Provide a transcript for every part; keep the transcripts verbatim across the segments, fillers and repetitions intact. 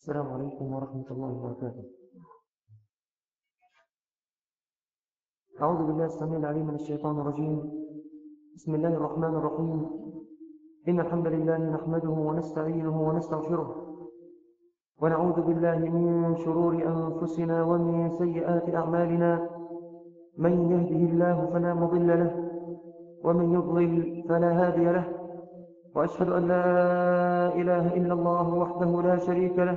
السلام عليكم ورحمة الله وبركاته. أعوذ بالله السميع العليم من الشيطان الرجيم. بسم الله الرحمن الرحيم. إن الحمد لله نحمده ونستعينه ونستغفره ونعوذ بالله من شرور أنفسنا ومن سيئات أعمالنا. من يهده الله فلا مضل له ومن يضلل فلا هادي له، وأشهد أن لا إله إلا الله وحده لا شريك له،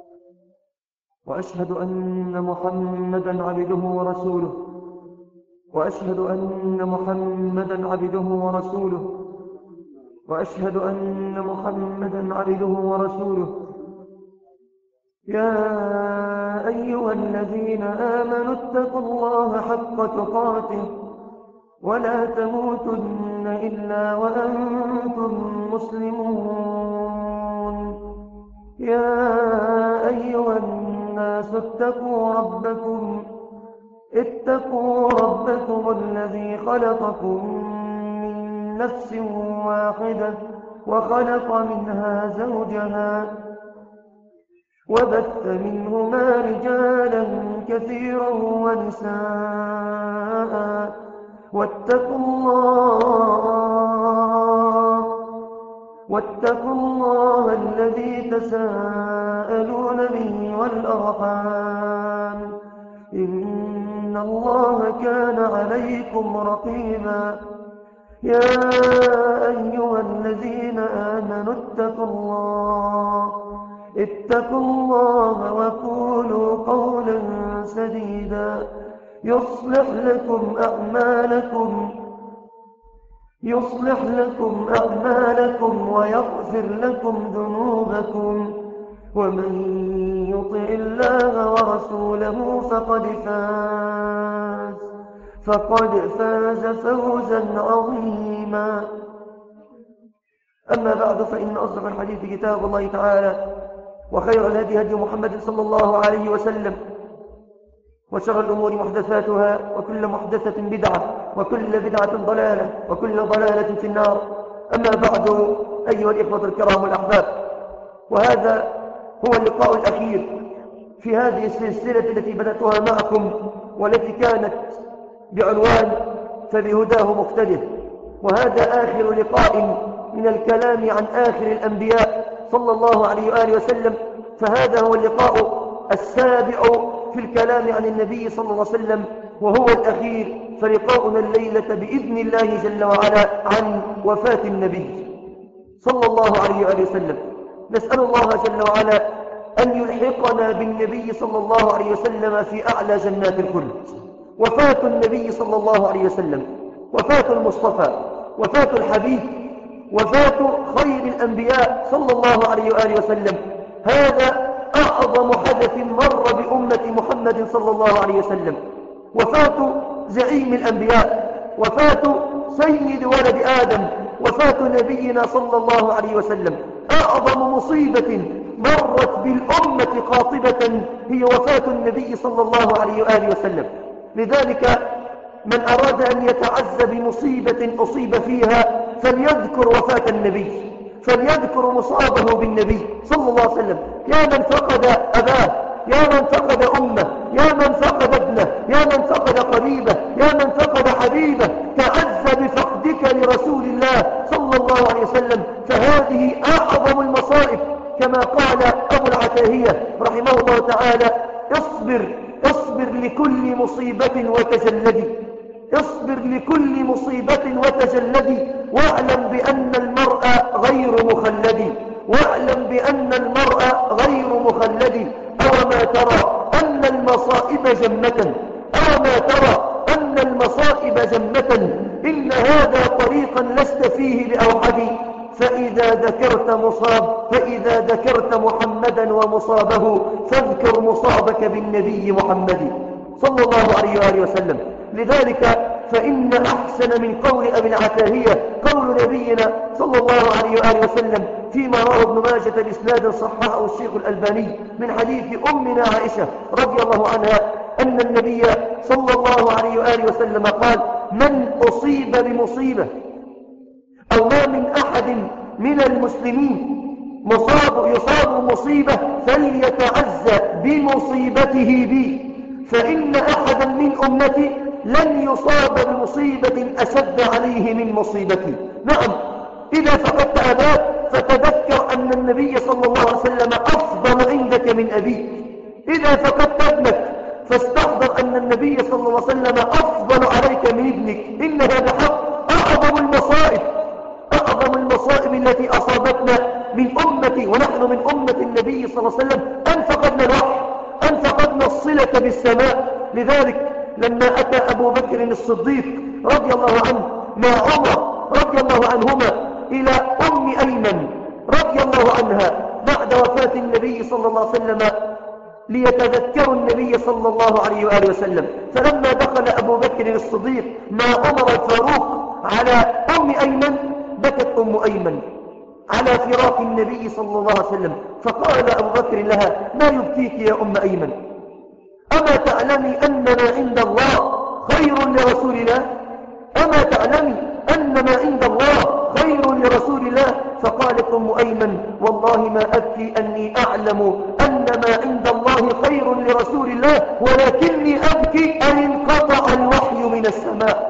وأشهد أن محمدا عبده ورسوله وأشهد أن محمدا عبده ورسوله وأشهد أن محمدا عبده ورسوله يا أيها الذين آمنوا اتقوا الله حق تقاته ولا تموتن إلا وأنتم مسلمون. يا أيها الناس اتقوا ربكم اتقوا ربكم الذي خلقكم من نفس واحدة وخلق منها زوجها وبث منهما رجالا كثيرا ونساء واتقوا الله واتقوا الله الذي تساءلون به والأرحام إن الله كان عليكم رقيبا. يا أيها الذين آمنوا اتقوا الله اتقوا الله وقولوا قولا سديدا يصلح لكم أعمالكم يصلح لكم أعمالكم ويغفر لكم ذنوبكم، ومن يطع الله ورسوله فقد فاز فقد فاز فوزا عظيما. أما بعد، فإن أصدق الحديث كتاب الله تعالى، وخير الهدي هدي محمد صلى الله عليه وسلم، وشر الأمور محدثاتها، وكل محدثة بدعة، وكل بدعة ضلالة، وكل ضلالة في النار. أما بعد، أيها الإخوة الكرام الأحباب، وهذا هو اللقاء الأخير في هذه السلسلة التي بدأتها معكم، والتي كانت بعنوان فبهداه مقتده. وهذا آخر لقاء من الكلام عن آخر الأنبياء صلى الله عليه وآله وسلم، فهذا هو اللقاء السابع في الكلام عن النبي صلى الله عليه وسلم، وهو الأخير. فلقاؤنا الليلة بإذن الله جل وعلا عن وفاة النبي صلى الله عليه وآله وسلم. نسأل الله جل وعلا أن يلحقنا بالنبي صلى الله عليه وسلم في أعلى جنات الخلد. وفاة النبي صلى الله عليه وسلم، وفاة المصطفى، وفاة الحبيب، وفاة خير الأنبياء صلى الله عليه وآله وسلم، هذا أعظم حدث مر بأمة محمد صلى الله عليه وسلم. وفاة زعيم الأنبياء، وفاة سيد ولد آدم، وفاة نبينا صلى الله عليه وسلم. أعظم مصيبة مرت بالأمة قاطبة هي وفاة النبي صلى الله عليه وآله وسلم. لذلك من أراد أن يتعزى بمصيبة أصيب فيها فليذكر وفاة النبي، فليذكر مصابه بالنبي صلى الله عليه وسلم. يا من فقد أباه، يا من فقد أمه، يا من فقد ابنه، يا من فقد قريبه، يا من فقد حبيبه، تعزى بفقدك لرسول الله صلى الله عليه وسلم، فهذه أعظم المصائب. كما قال أبو العتاهية رحمه الله تعالى: اصبر اصبر لكل مصيبة وتجلدي، اصبر لكل مصيبة وتجلدي، واعلم بأن المرء غير مخلد، واعلم بأن المرء غير مخلد. أوما ترى أن المصائب جمة، أوما ترى أن المصائب جمة، إن هذا طريقا لست فيه بأوحد. فإذا ذكرت مصاب فإذا ذكرت محمدا ومصابه فاذكر مصابك بالنبي محمد صلى الله عليه وآله وسلم. لذلك فإن أحسن من قول أبي العتاهية قول نبينا صلى الله عليه وآله وسلم فيما رواه ابن ماجه بإسناد صححه الشيخ الألباني من حديث أمنا عائشة رضي الله عنها أن النبي صلى الله عليه وآله وسلم قال: من أصيب بمصيبة أو ما من أحد من المسلمين مصاب يصاب مصيبة فليتعزى بمصيبته بي، فإن أحدا من أمتي لن يصاب بمصيبة أشد عليه من مصيبتي. نعم، إذا فقدت أباك فتذكر أن النبي صلى الله عليه وسلم أفضل عندك من أبيك. إذا فقدت ابنك فاستحضر أن النبي صلى الله عليه وسلم أفضل عليك من ابنك. إنها بحق أعظم المصائب أعظم المصائب التي أصابتنا من أمتي ونحن من أمة النبي صلى الله عليه وسلم أن فقدنا الوحي، أن فقدنا الصلة بالسماء. لذلك لما أتى أبو بكر الصديق رضي الله عنه مع عمر رضي الله عنهما إلى أم أيمن رضي الله عنها بعد وفاة النبي صلى الله عليه وسلم ليتذكروا النبي صلى الله عليه وآله وسلم، فلما دخل أبو بكر الصديق مع عمر الفاروق على أم أيمن بكت أم أيمن على فراق النبي صلى الله عليه وسلم، فقال أبو بكر لها: ما يبكيك يا أم أيمن؟ أما تعلمي أن ما عند الله خير لرسول الله؟ أما تعلمي أن ما عند الله خير لرسول الله؟ فقالت أم أيمن: والله ما أبكي أني أعلم أن ما عند الله خير لرسول الله، ولكني أبكي أن انقطع الوحي من السماء.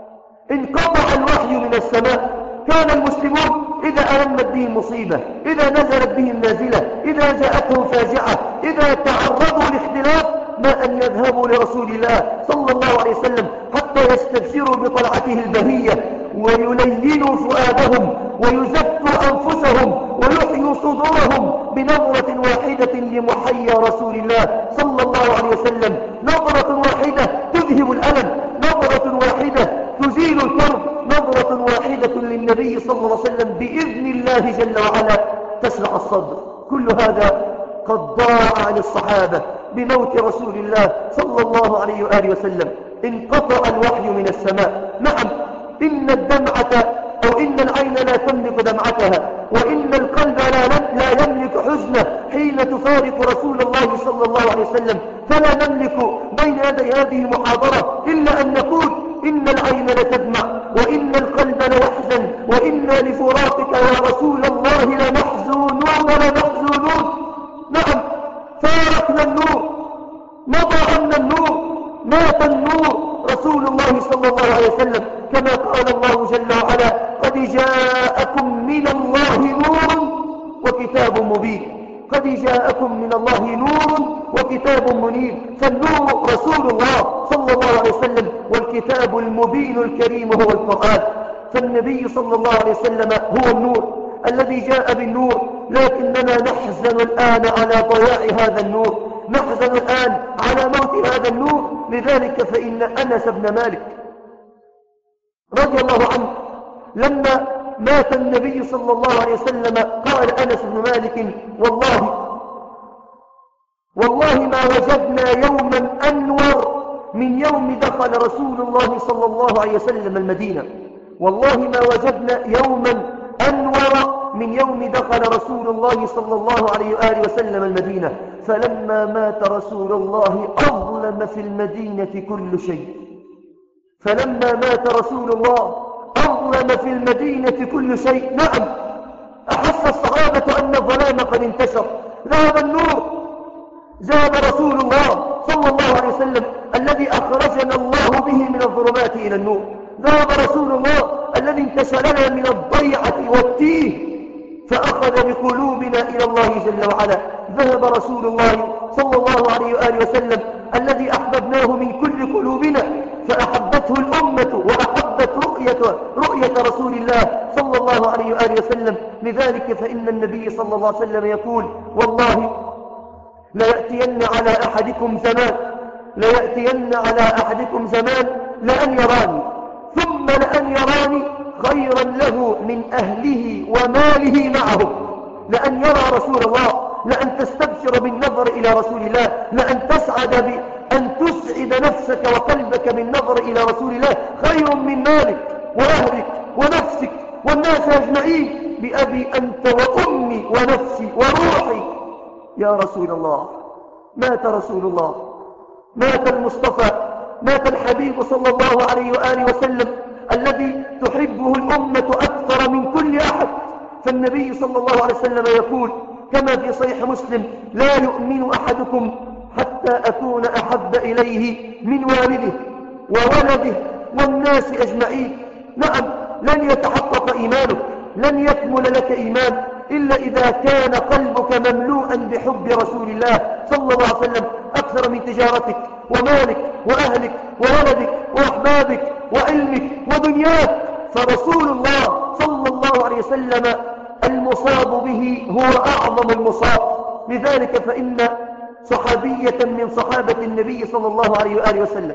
انقطع الوحي من السماء. كان المسلمون إذا ألمت بهم مصيبة، إذا نزلت بهم نازلة، إذا جاءتهم فاجعة، إذا تعرضوا لاختلاف، ما أن يذهبوا لرسول الله صلى الله عليه وسلم حتى يستبشروا بطلعته البهية ويلينوا فؤادهم ويزكوا أنفسهم ويحيوا صدورهم بنظرة واحدة لمحيا رسول الله صلى الله عليه وسلم. نظرة واحدة تذهب الألم، نظرة واحدة تزيل الكرب، نظرة واحدة للنبي صلى الله عليه وسلم بإذن الله جل وعلا تشرح الصدر. كل هذا قد ضاع عن الصحابة بموت رسول الله صلى الله عليه وآله وسلم. انقطع الوحي من السماء. نعم، إن الدمعة أو إن العين لا تملك دمعتها، وإن القلب لا, لا يملك حزنه حين تفارق رسول الله صلى الله عليه وسلم. فلا نملك بين يدي هذه المحاضرة إلا أن نقول: إن العين لتدمع، وإن القلب ليحزن، وإنا لفراقك يا رسول الله لمحزونون لمحزونون. نعم، فارقنا النور، مضى عنا النور، مات النور رسول الله صلى الله عليه وسلم، كما قال الله جل وعلا: قد جاءكم من الله نور وكتاب مبين. قد جاءكم من الله نور وكتاب منير. فالنور رسول الله صلى الله عليه وسلم، والكتاب المبين الكريم هو القرآن. فالنبي صلى الله عليه وسلم هو النور الذي جاء بالنور، لكننا نحزن الآن على ضياع هذا النور، نحزن الآن على موت هذا النور. لذلك فإن أنس بن مالك رضي الله عنه لما مات النبي صلى الله عليه وسلم قال أنس بن مالك: والله والله ما وجدنا يوما أنور من يوم دخل رسول الله صلى الله عليه وسلم المدينة. والله ما وجدنا يوما أنور من يوم دخل رسول الله صلى الله عليه وآله وسلم المدينة. فلما مات رسول الله أظلم في المدينة كل شيء. فلما مات رسول الله أظلم في المدينة كل شيء. نعم، أحس الصحابة أن الظلام قد انتشر، ذهب النور، ذهب رسول الله صلى الله عليه وسلم الذي أخرجنا الله به من الظلمات إلى النور، ذهب رسول الله الذي انتشلنا من الضيعة والتيه فأخذ بقلوبنا إلى الله جل وعلا. ذهب رسول الله صلى الله عليه وآله وسلم الذي أحببناه من كل قلوبنا فأحبته الأمة وأحبت رؤية, رؤية رسول الله صلى الله عليه وآله وسلم. لذلك فإن النبي صلى الله عليه وسلم يقول: والله ليأتين على أحدكم زمان ليأتين على أحدكم زمان لأن يراني ثم لأن يراني خيرا له من أهله وماله معه. لأن يرى رسول الله، لأن تستبشر بالنظر إلى رسول الله، لأن تسعد بأن تسعد نفسك وقلبك بالنظر إلى رسول الله خير من مالك وأهلك ونفسك والناس أجمعين. بأبي أنت وأمي ونفسي وروحي يا رسول الله. مات رسول الله، مات المصطفى، مات الحبيب صلى الله عليه وآله وسلم الذي تحبه الأمة أكثر من كل أحد. فالنبي صلى الله عليه وسلم يقول كما في صحيح مسلم: لا يؤمن أحدكم حتى أكون أحب إليه من والده وولده والناس أجمعين. نعم، لن يتحقق إيمانك، لن يكمل لك إيمان إلا إذا كان قلبك مملوءا بحب رسول الله صلى الله عليه وسلم أكثر من تجارتك ومالك وأهلك وولدك وأحبابك وعلمك ودنياك. فرسول الله صلى الله عليه وسلم المصاب به هو أعظم المصاب. لذلك فإن صحابية من صحابة النبي صلى الله عليه وآله وسلم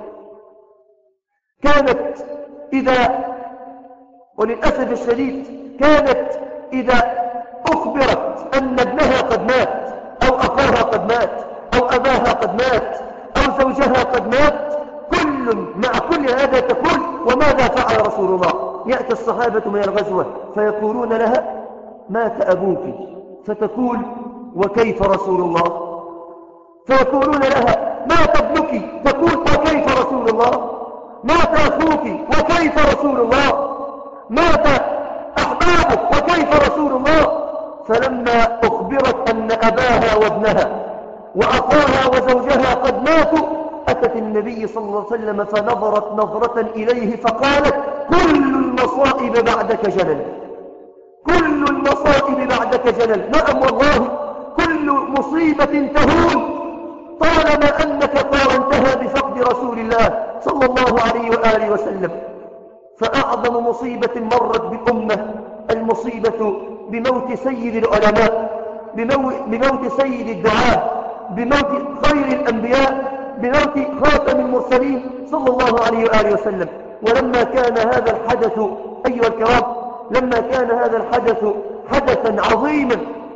كانت إذا، وللأسف الشديد، كانت إذا أخبرت أن ابنها قد مات أو أخاها قد مات أو أباها قد مات أو زوجها قد مات، كل مع كل هذا تقول: وماذا فعل رسول الله؟ يأتي الصحابة من الغزوة فيقولون لها: مات أبوك، فتقول: وكيف رسول الله؟ فيقولون لها: مات ابنك، تقول: وكيف رسول الله؟ مات أخوك، وكيف رسول الله؟ مات أحبابك، وكيف رسول الله؟ فلما أخبرت أن أباها وابنها وأخاها وزوجها قد ماتوا، أتت النبي صلى الله عليه وسلم فنظرت نظرة إليه فقالت: كل المصائب بعدك جلل، كل المصائب بعدك جلل. نعم والله، كل مصيبة تهون طالما أنك قارنتها بفقد رسول الله صلى الله عليه وآله وسلم. فأعظم مصيبة مرت بأمة المصيبة بموت سيد العلماء، بموت سيد الدعاء، بموت خير الأنبياء، بموت خاتم المرسلين صلى الله عليه وآله وسلم. ولما كان هذا الحدث أيها الكرام، لما كان هذا الحدث حدثا عظيما،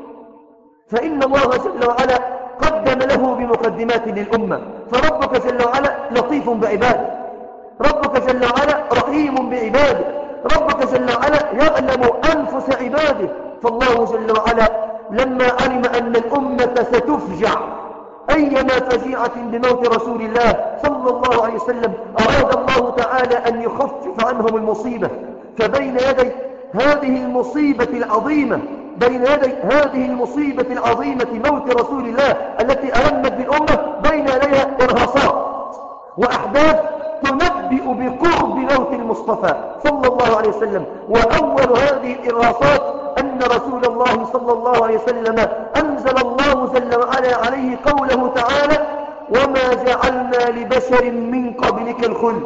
فإن الله جل وعلا قدم له بمقدمات للأمة. فربك جل وعلا لطيف بعباده، ربك جل وعلا رحيم بعباده، ربك جل وعلا يعلم أنفس عباده. فالله جل وعلا لما علم أن الأمة ستفجع أيما فجيعة بموت رسول الله صلى الله عليه وسلم، أراد الله تعالى أن يخفف عنهم المصيبة. فبين يدي هذه المصيبة العظيمة بين يدي هذه المصيبة العظيمة موت رسول الله التي ألمت بالأمة، بين يديها إرهاصات وأحداث تنبئ بقرب موت المصطفى صلى الله عليه وسلم. وأول هذه الإرهاصات أن رسول الله صلى الله عليه وسلم أنزل الله جل وعلا عليه قوله تعالى: وما جعلنا لبشر من قبلك الخلد،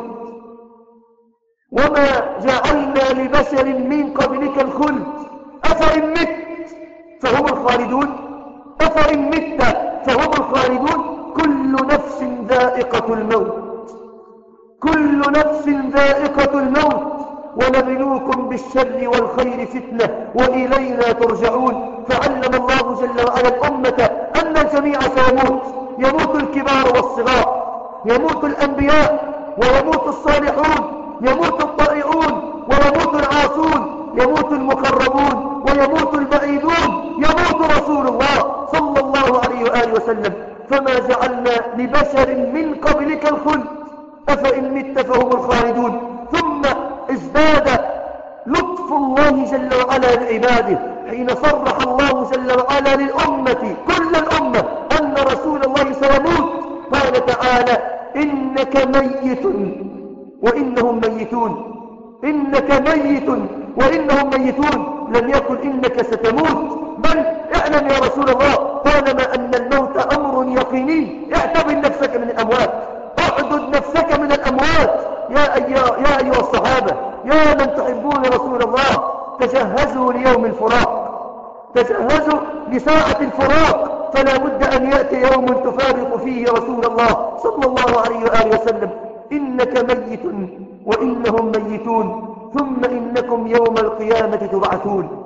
وما جعلنا لبشر من قبلك الخلد أفإن مت فهم الخالدون، أفإن مت فهم الخالدون. كل نفس ذائقة الموت، كل نفس ذائقة الموت، ونبلوكم بالشر والخير فتنة وإلينا ترجعون. فعلم الله جل وعلا الأمة أن الجميع سيموت، يموت الكبار والصغار، يموت الأنبياء ويموت الصالحون، يموت الطائعون ويموت العاصون، يموت المقربون ويموت البعيدون، يموت رسول الله صلى الله عليه وآله وسلم. فما جعلنا لبشر من قبلك الخلد أفإن مت فهم الخالدون. ثم ازداد لطف الله جل وعلا لعباده حين صرح الله جل وعلا للأمة كل الأمة أن رسول الله سيموت. قال تعالى: إنك ميت وإنهم ميتون، إنك ميت وإنهم ميتون. لم يقل إنك ستموت، بل اعلم يا رسول الله طالما أن الموت أمر يقيني، اعتبر نفسك من الأموات، اعدد نفسك من الأموات. يا أيها, يا أيها الصحابة، يا من تحبون رسول الله، تجهزوا ليوم الفراق، تجهزوا لساعة الفراق، فلا بد أن يأتي يوم تفارق فيه رسول الله صلى الله عليه وآله وسلم. إنك ميت وإنهم ميتون، ثم إنكم يوم القيامة تبعثون.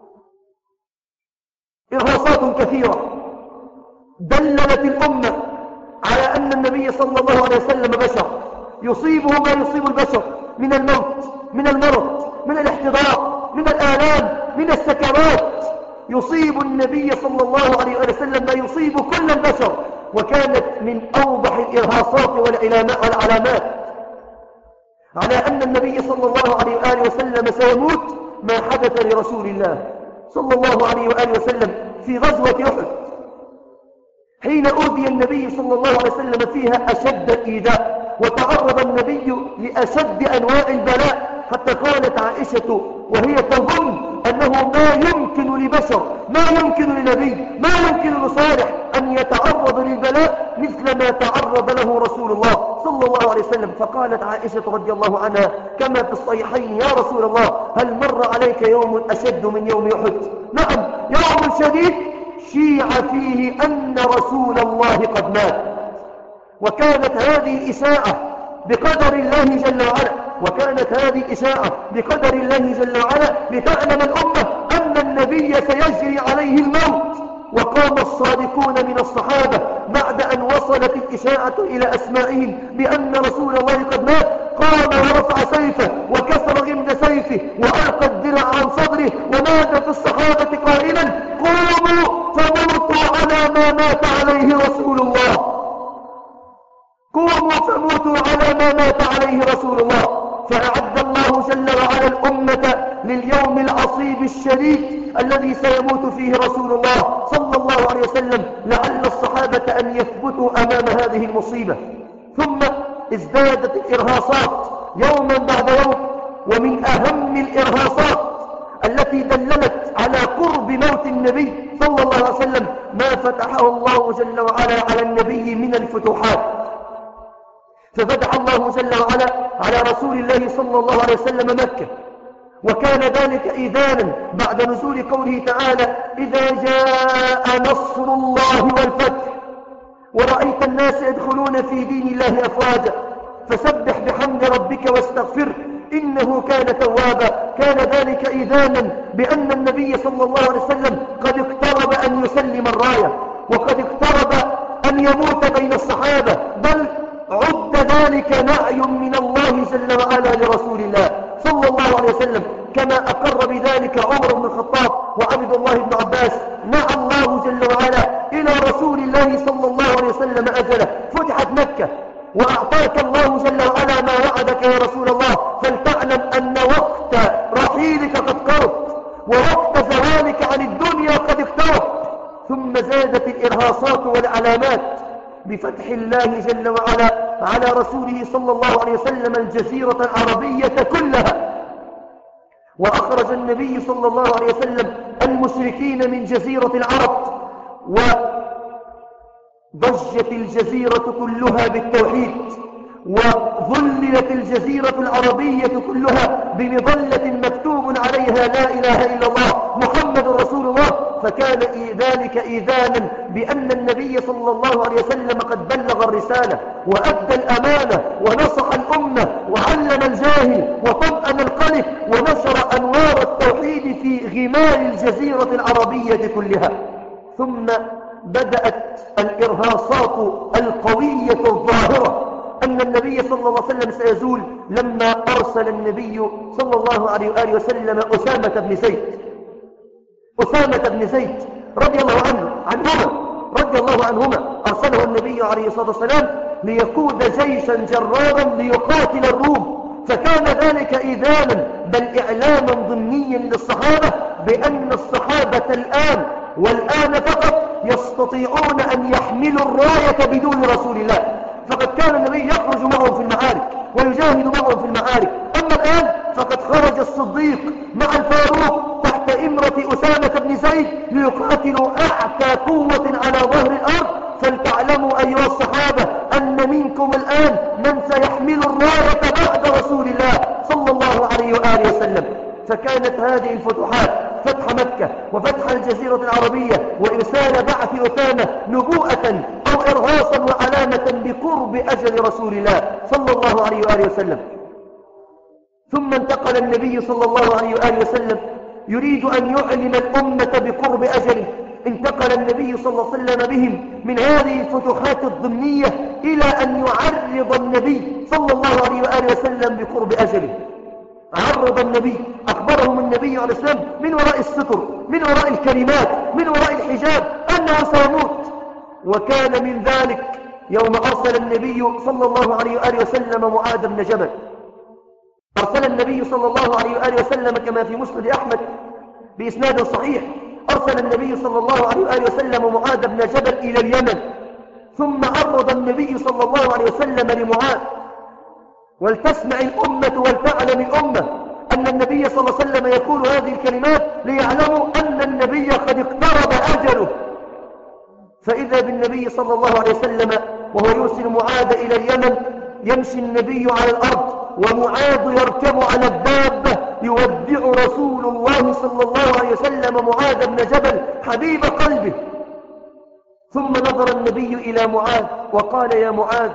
إرهاصات كثيرة دللت الأمة على أن النبي صلى الله عليه وسلم بشر، يصيبه ما يصيب البشر من الموت، من المرض، من الاحتضار، من الآلام، من السكرات. يصيب النبي صلى الله عليه وسلم ما يصيب كل البشر. وكانت من أوضح الإرهاصات والعلامات على أن النبي صلى الله عليه وآله وسلم سيموت ما حدث لرسول الله صلى الله عليه وآله وسلم في غزوة أحد حين أوذي النبي صلى الله عليه وسلم فيها أشد الإيذاء، وتعرض النبي لأشد أنواع البلاء، حتى قالت عائشة وهي تظن أنه ما يمكن لبشر، ما يمكن لنبي، ما يمكن لصالح أن يتعرض للبلاء مثل ما تعرض له رسول الله صلى الله عليه وسلم. فقالت عائشة رضي الله عنها كما في الصحيحين: يا رسول الله، هل مر عليك يوم أشد من يوم أحد؟ نعم، يوم شديد شيع فيه أن رسول الله قد مات. وكانت هذه الإساءة بقدر الله جل وعلا، وكانت هذه الإساءة بقدر الله جل وعلا لتعلم الأمة أن النبي سيجري عليه الموت. وقام الصادقون من الصحابة بعد أن وصلت الإساءة إلى أسمائهم بأن رسول الله قد مات، قام ورفع سيفه وكسر غمد سيفه وألقى الدرع عن صدره ونادى في الصحابة قائلا: قوموا فموتوا على ما مات عليه رسول الله، قوموا فموتوا على ما مات عليه رسول الله. فأعد الله جل وعلا الأمة لليوم العصيب الشديد الذي سيموت فيه رسول الله صلى الله عليه وسلم، لعل الصحابة أن يثبتوا أمام هذه المصيبة. ثم ازدادت الإرهاصات يوما بعد يوم، ومن أهم الإرهاصات التي دللت على قرب موت النبي صلى الله عليه وسلم ما فتحه الله جل وعلا على النبي من الفتوحات. ففتح الله جل وعلا على رسول الله صلى الله عليه وسلم مكة، وكان ذلك إذانا بعد نزول قوله تعالى: إذا جاء نصر الله والفتح ورأيت الناس يدخلون في دين الله أفواجا فسبح بحمد ربك واستغفره إنه كان توابا. كان ذلك إذانا بأن النبي صلى الله عليه وسلم قد اقترب أن يسلم الراية، وقد اقترب أن يموت بين الصحابة، بل عد ذلك نعي من الله جل وعلا لرسول الله صلى الله عليه وسلم، كما أقر بذلك عمر بن الخطاب وعبد الله بن عباس. نعى الله جل وعلا إلى رسول الله صلى الله عليه وسلم أجله، فتحت مكة وأعطاك الله جل وعلا ما وعدك يا رسول الله، فلتعلم أن وقت رحيلك قد قرب ووقت زوالك عن الدنيا قد اقترب. ثم زادت الإرهاصات والعلامات بفتح الله جل وعلا على رسوله صلى الله عليه وسلم الجزيرة العربية كلها، وأخرج النبي صلى الله عليه وسلم المشركين من جزيرة العرب، وضجت الجزيرة كلها بالتوحيد، وظللت الجزيرة العربية كلها بمظلة مكتوب عليها لا إله إلا الله محمد رسول الله. فكان ذلك إذانا بأن النبي صلى الله عليه وسلم قد بلغ الرسالة وأدى الأمانة ونصح الأمة وعلم الجاهل وطمأن القلق ونشر أنوار التوحيد في غمار الجزيرة العربية كلها. ثم بدأت الإرهاصات القوية الظاهرة أن النبي صلى الله عليه وسلم سيزول لما أرسل النبي صلى الله عليه وآله وسلم أسامة بن زيد أسامة بن زيد رضي الله عنه عنهما رضي الله عنهما أرسله النبي عليه الصلاة والسلام ليقود جيشا جرارا ليقاتل الروم. فكان ذلك إذانا بل إعلاما ضمنيا للصحابة بأن الصحابة الآن والآن فقط يستطيعون أن يحملوا الراية بدون رسول الله. فقد كان النبي يخرج معهم في المعارك ويجاهد معهم في المعارك، أما الآن فقد خرج الصديق مع الفاروق تحت إمرة أسامة بن زيد ليقاتلوا أعتى قوة على ظهر الأرض. فلتعلموا أيها الصحابة أن منكم الآن من سيحمل الراية بعد رسول الله صلى الله عليه وآله وسلم. فكانت هذه الفتوحات فتح مكة وفتح الجزيرة العربية وإرسال بعث أسامة نبوءة أو إرهاصا وعلامة بقرب أجل رسول الله صلى الله عليه وآله وسلم. ثم انتقل النبي صلى الله عليه وآله وسلم يريد أن يعلم الأمة بقرب أجله. انتقل النبي صلى الله عليه وسلم بهم من هذه الفتوحات الضمنية إلى أن يعرض النبي صلى الله عليه وآله وسلم بقرب أجله. عرض النبي أخبرهم النبي عليه السلام من وراء الستر، من وراء الكلمات، من وراء الحجاب أنه سيموت. وكان من ذلك يوم أرسل النبي صلى الله عليه وآله وسلم معاذ بن جبل. أرسل النبي صلى الله عليه وآله وسلم كما في مسند أحمد بإسناد صحيح. أرسل النبي صلى الله عليه وآله وسلم معاذ بن جبل إلى اليمن، ثم عرض النبي صلى الله عليه وسلم لمعاذ. ولتسمع الأمة ولتعلم الأمة أن النبي صلى الله عليه وسلم يقول هذه الكلمات ليعلموا أن النبي قد اقترب أجله. فإذا بالنبي صلى الله عليه وسلم وهو يرسل معاذ إلى اليمن، يمشي النبي على الأرض ومعاذ يركب على الدابة، يودع رسول الله صلى الله عليه وسلم معاذ بن جبل حبيب قلبه. ثم نظر النبي إلى معاذ وقال يا معاذ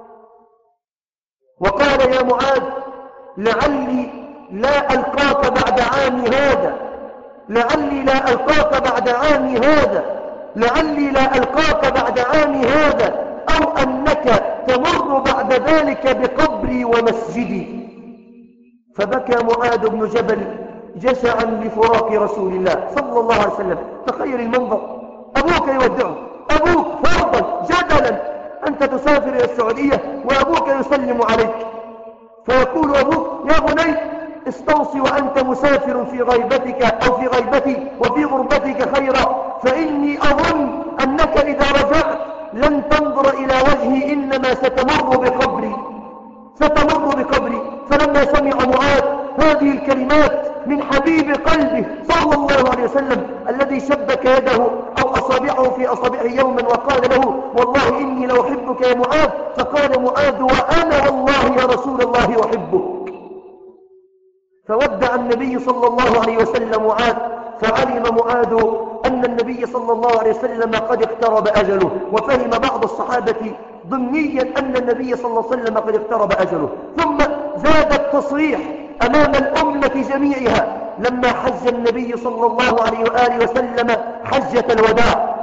وقال يا معاذ لعلي لا ألقاك بعد عامي هذا لعلي لا ألقاك بعد عامي هذا لعلي لا ألقاك بعد عامي هذا أو أنك تمر بعد ذلك بقبري ومسجدي. فبكى معاذ بن جبل جشعا لفراق رسول الله صلى الله عليه وسلم. تخيل المنظر، أبوك يودعه، أبوك فرضا جدلا أنت تسافر إلى السعودية وأبوك يسلم عليك، فيقول أبوك يا بني استوصي وأنت مسافر في غيبتك أو في غيبتي وفي غربتك خيرا، فإني أظن أنك إذا رجعت لن تنظر إلى وجهي، إنما ستمر بقبري ستمر بقبري. فلما سمع معاذ هذه الكلمات من حبيب قلبه صلى الله عليه وسلم الذي شبك يده أو أصابعه في أصابعه يوما وقال له والله إني لأحبك يا معاذ، فقال معاذ وأنا والله يا رسول الله أحبك. فودع النبي صلى الله عليه وسلم معاذ، فعلم معاذ أن النبي صلى الله عليه وسلم قد اقترب أجله. وفهم بعض الصحابة ضمنيا أن النبي صلى الله عليه وسلم قد اقترب أجله. ثم زاد التصريح أمام الأمة جميعها لما حج النبي صلى الله عليه وآله وسلم حجة الوداع،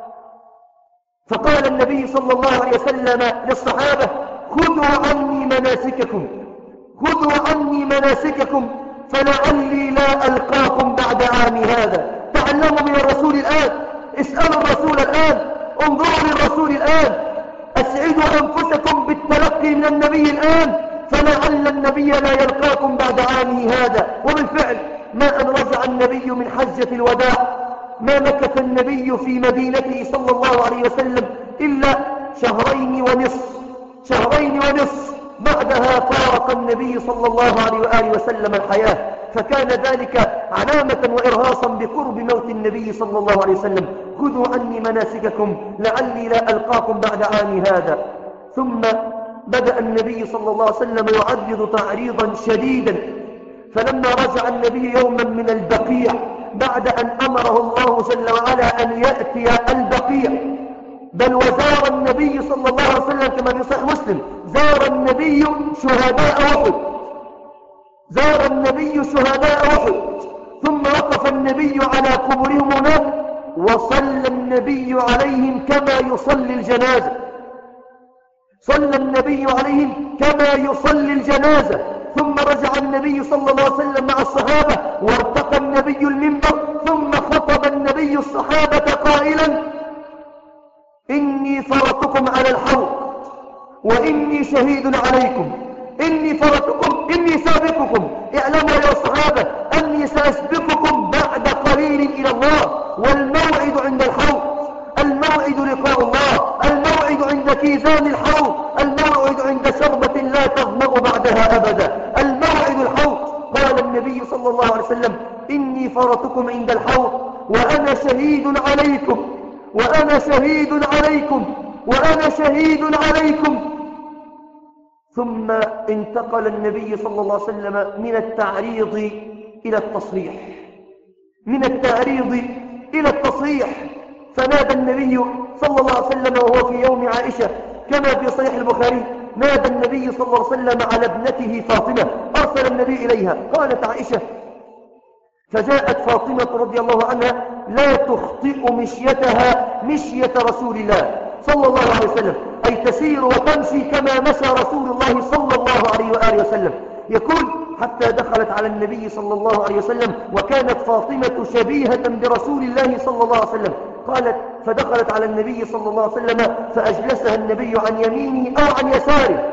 فقال النبي صلى الله عليه وسلم للصحابة خذوا عني مناسككم خذوا عني مناسككم فلعلي لا ألقاكم بعد عامي هذا. تعلموا من الرسول الآن، اسألوا الرسول الآن، انظروا للرسول الآن، أسعدوا أنفسكم بالتلقي من النبي الآن، فلعل النبي لا يلقاكم بعد عامه هذا. وبالفعل ما أن رجع النبي من حجة الوداع ما مكث النبي في مدينته صلى الله عليه وسلم إلا شهرين ونصف شهرين ونصف بعدها فارق النبي صلى الله عليه وآله وسلم الحياة، فكان ذلك علامة وإرهاصا بقرب موت النبي صلى الله عليه وسلم. خذوا عني مناسككم لعلي لا ألقاكم بعد عامي هذا. ثم بدأ النبي صلى الله عليه وسلم يعرض تعريضا شديدا، فلما رجع النبي يوما من البقيع بعد أن أمره الله جل وعلا أن يأتي البقيع، بل وزار النبي صلى الله عليه وسلم كما في صحيح مسلم زار النبي شهداء أحد زار النبي شهداء أحد ثم وقف النبي على قبورهم هناك وصلى النبي عليهم كما يصلي الجنازة صلى النبي عليهم كما يصلي الجنازة. ثم رجع النبي صلى الله عليه وسلم مع الصحابة وارتقى النبي المنبر، ثم خطب النبي الصحابة قائلا إني فرطكم على الحوض وإني شهيد عليكم إني فرطكم إني سابقكم، اعلموا يا صحابة أني سأسبقكم بعد قليل إلى الله، والموعد عند الحوض، الموعد لقاء الله، الموعد عند كيزان الحوض، الموعد عند شربة لا تظمأ بعدها أبدا، الموعد الحوض. قال النبي صلى الله عليه وسلم إني فرطكم عند الحوض وأنا شهيد عليكم وأنا شهيد عليكم وأنا شهيد عليكم. ثم انتقل النبي صلى الله عليه وسلم من التعريض إلى التصريح من التعريض إلى التصريح فنادى النبي صلى الله عليه وسلم وهو في يوم عائشة كما في صحيح البخاري، نادى النبي صلى الله عليه وسلم على ابنته فاطمة، أرسل النبي إليها. قالت عائشة فجاءت فاطمة رضي الله عنها لا تخطئ مشيتها مشية رسول الله صلى الله عليه وسلم، أي تسير وتمشي كما مشى رسول الله صلى الله عليه وآله وسلم. يقول حتى دخلت على النبي صلى الله عليه وسلم وكانت فاطمة شبيهة برسول الله صلى الله عليه وسلم. قالت فدخلت على النبي صلى الله عليه وسلم فأجلسها النبي عن يمينه أو عن يساره،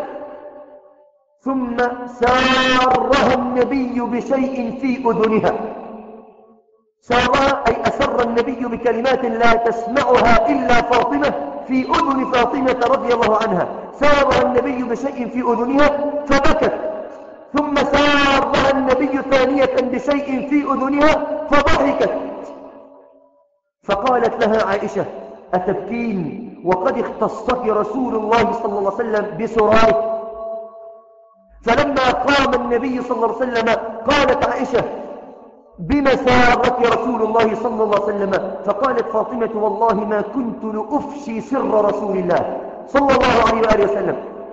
ثم سارها النبي بشيء في أذنها سارها أي أسر النبي بكلمات لا تسمعها إلا فاطمة في أذن فاطمة رضي الله عنها. سارها النبي بشيء في أذنها فبكت، ثم سارها النبي ثانية بشيء في أذنها فضحكت، فقالت لها عائشة: أتبكين وقد اختصك رسول الله صلى الله عليه وسلم بسرائك؟ فلما قام النبي صلى الله عليه وسلم قالت عائشة: بما سارك رسول الله صلى الله عليه وسلم؟ فقالت فاطمة: والله ما كنت لأفشي سر رسول الله صلى الله عليه وآله وسلم.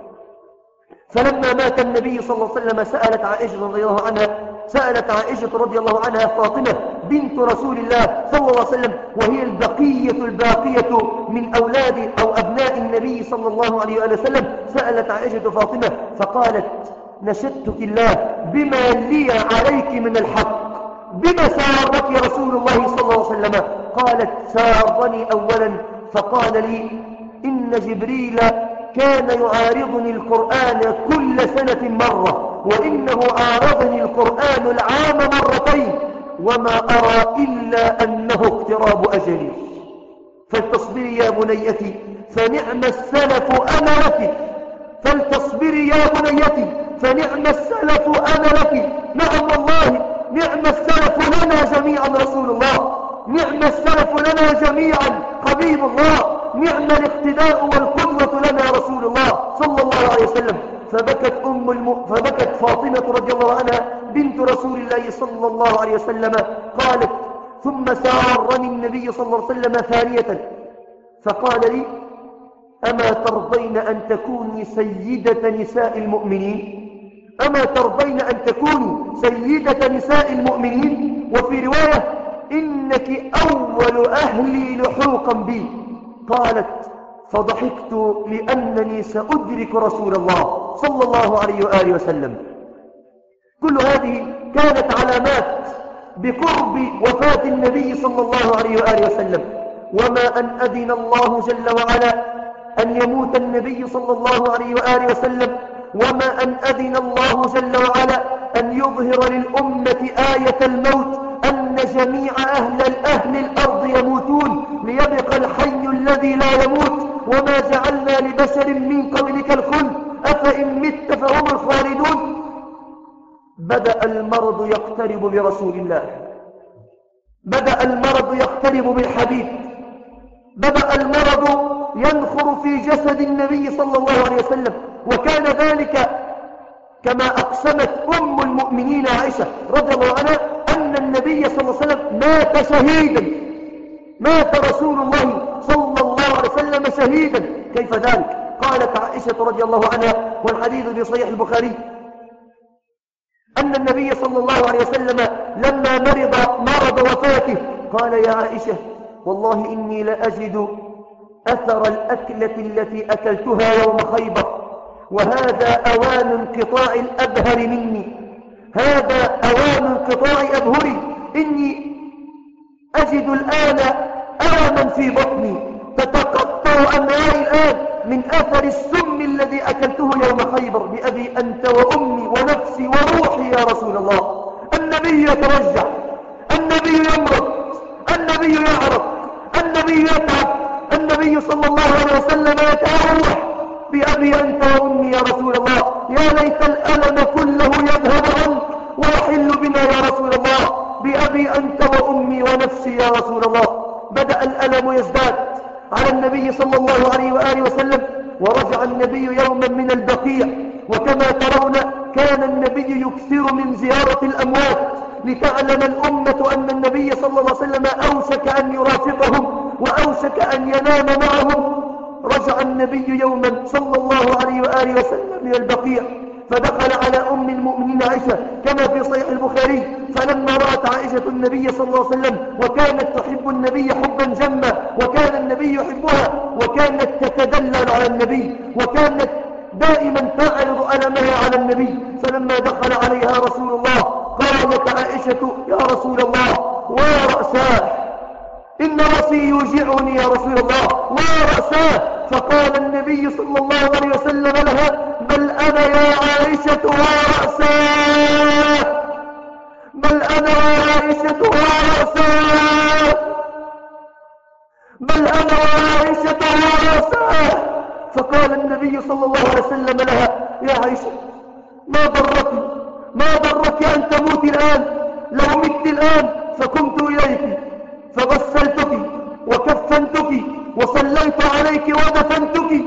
فلما مات النبي صلى الله عليه وسلم سألت عائشة رضي الله عنها سألت عائشة رضي الله عنها فاطمة بنت رسول الله صلى الله عليه وسلم، وهي البقية الباقية من أولاد أو أبناء النبي صلى الله عليه وآله وسلم، سألت عائشة فاطمة فقالت: نشدتك الله بما لي عليك من الحق، بما سارك رسول الله صلى الله عليه وسلم؟ قالت: سارني أولا فقال لي إن جبريل كان يعارضني القرآن كل سنة مرة، وإنه عارضني القرآن العام مرتين، وما أرى إلا أنه اقتراب أجلي، فلتصبري يا بنيتي فنعم السلف أنا لك، فلتصبري يا بنيتي فنعم السلف أنا لك. نعم والله نعم السلف لنا جميعا رسول الله، نعم السلف لنا جميعا حبيب الله، نعم الاقتداء والقدوة لنا رسول الله صلى الله عليه وسلم. فبكت, أم الم... فبكت فاطمة رضي الله عنها بنت رسول الله صلى الله عليه وسلم. قالت: ثم سارني النبي صلى الله عليه وسلم ثانية فقال لي: أما ترضين أن تكوني سيدة نساء المؤمنين؟ أما ترضين أن تكوني سيدة نساء المؤمنين؟ وفي رواية: إنك أول أهلي لحوقا بي. قالت: فضحكت لأنني سأدرك رسول الله صلى الله عليه وآله وسلم. كل هذه كانت علامات بقرب وفاة النبي صلى الله عليه وآله وسلم. وما أن أذن الله جل وعلا أن يموت النبي صلى الله عليه وآله وسلم، وما أن أذن الله جل وعلا أن يظهر للأمة آية الموت، أن جميع أهل الأهل الأرض يموتون ليبقى الحي الذي لا يموت، وما جعلنا لبشر من قبلك الخلد أفإن مت فهم الخالدون. بدأ المرض يقترب برسول الله، بدأ المرض يقترب بالحبيب، بدأ المرض ينخر في جسد النبي صلى الله عليه وسلم. وكان ذلك كما أقسمت أم المؤمنين عائشة رضي الله عنها أن النبي صلى الله عليه وسلم مات شهيدا، مات رسول الله صلى الله عليه وسلم شهيدا. كيف ذلك؟ قالت عائشة رضي الله عنها والحديث في صحيح البخاري أن النبي صلى الله عليه وسلم لما مرض مرض وفاته قال: يا عائشة والله إني لأجد أثر الأكلة التي أكلتها يوم خيبر، وهذا أوان انقطاع الأبهر مني، هذا أوان انقطاع أبهري، إني أجد الآن ألما في بطني تتقطع أمعائي الآن من أثر السم الذي أكلته يوم خيبر. بأبي أنت وأمي ونفسي وروحي يا رسول الله. النبي يترجع، النبي يمرض، النبي يعرق، النبي يتعب، النبي صلى الله عليه وسلم يتأوح. بأبي أنت وأمي يا رسول الله، يا ليت الألم كله يذهب عنك ويحل بنا يا رسول الله. بأبي أنت وأمي ونفسي يا رسول الله. بدأ الألم يزداد على النبي صلى الله عليه وآله وسلم، ورجع النبي يوما من البقيع، وكما ترون كان النبي يكثر من زيارة الأموات لتعلم الأمة أن النبي صلى الله عليه وسلم أوشك أن يرافقهم وأوشك أن ينام معهم. رجع النبي يوما صلى الله عليه وآله وسلم من البقيع، فدخل على أم المؤمنين عائشة كما في صحيح البخاري، فلما رأت عائشة النبي صلى الله عليه وسلم وكانت تحب النبي حبا جما، وكان النبي يحبها، وكانت تتدلل على النبي، وكانت دائما تعرض ألمها على النبي. فلما دخل عليها رسول الله قالت عائشة: يا رسول الله ورأساه، إن رأسي يوجعني يا رسول الله ورأساه. فقال النبي صلى الله عليه وسلم لها: بل أنا يا عائشة ورأساه، بل أنا وعائشة ورأساه، بل أنا وعائشة ورأساه. فقال النبي صلى الله عليه وسلم لها: يا عائشة، ما ضرك ما ضرك أن تموت الآن؟ لو مت الآن فقمت إليك فغسلتك وكفنتك وصليت عليك ودفنتك.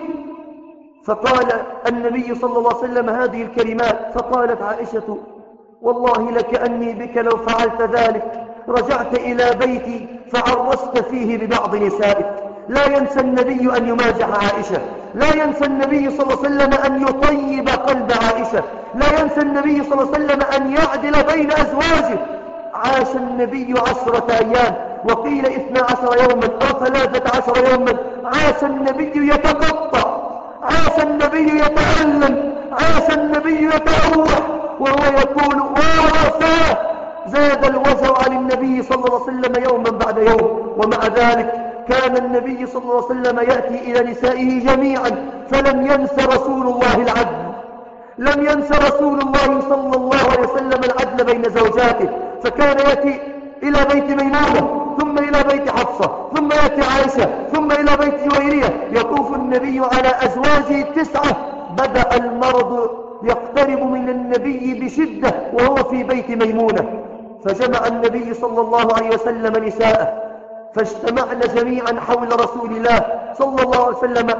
فقال النبي صلى الله عليه وسلم هذه الكلمات، فقالت عائشة: والله لكأني بك لو فعلت ذلك رجعت إلى بيتي فعرست فيه ببعض نسائك. لا ينسى النبي أن يمازح عائشة، لا ينسى النبي صلى الله عليه وسلم أن يطيب قلب عائشة، لا ينسى النبي صلى الله عليه وسلم أن يعدل بين أزواجه. عاش النبي عشرة أيام، وقيل اثنا عشر يوما أو ثلاثة عشر يوما. عاش النبي يتقطع، عاش النبي يتألم، عاش النبي يتأوح، وهو يقول: ورثاه. زاد الوجع عن النبي صلى الله عليه وسلم يوما بعد يوم. ومع ذلك كان النبي صلى الله عليه وسلم يأتي إلى نسائه جميعا، فلم ينس رسول الله العدل، لم ينس رسول الله صلى الله عليه وسلم العدل بين زوجاته. فكان يأتي إلى بيت ميمونة، ثم إلى بيت حفصة، ثم يأتي عائشة، ثم إلى بيت جويرية. يطوف النبي على أزواجه التسعة. بدأ المرض يقترب من النبي بشدة وهو في بيت ميمونة، فجمع النبي صلى الله عليه وسلم نساءه، فاجتمعن جميعا حول رسول الله صلى الله عليه وسلم.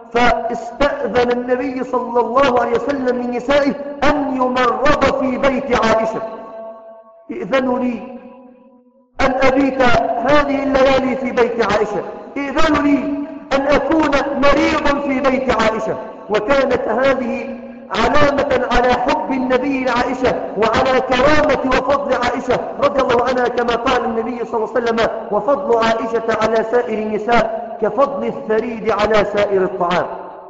فاستأذن النبي صلى الله عليه وسلم من نسائه أن يمرض في بيت عائشة: ائذنوا لي أن أبيت هذه الليالي في بيت عائشة، ائذنوا لي أن أكون مريضا في بيت عائشة. وكانت هذه علامة على حب النبي لعائشة وعلى كرامة وفضل عائشة رضي الله عنها، كما قال النبي صلى الله عليه وسلم: وفضل عائشة على سائر النساء كفضل الثريد على سائر الطعام.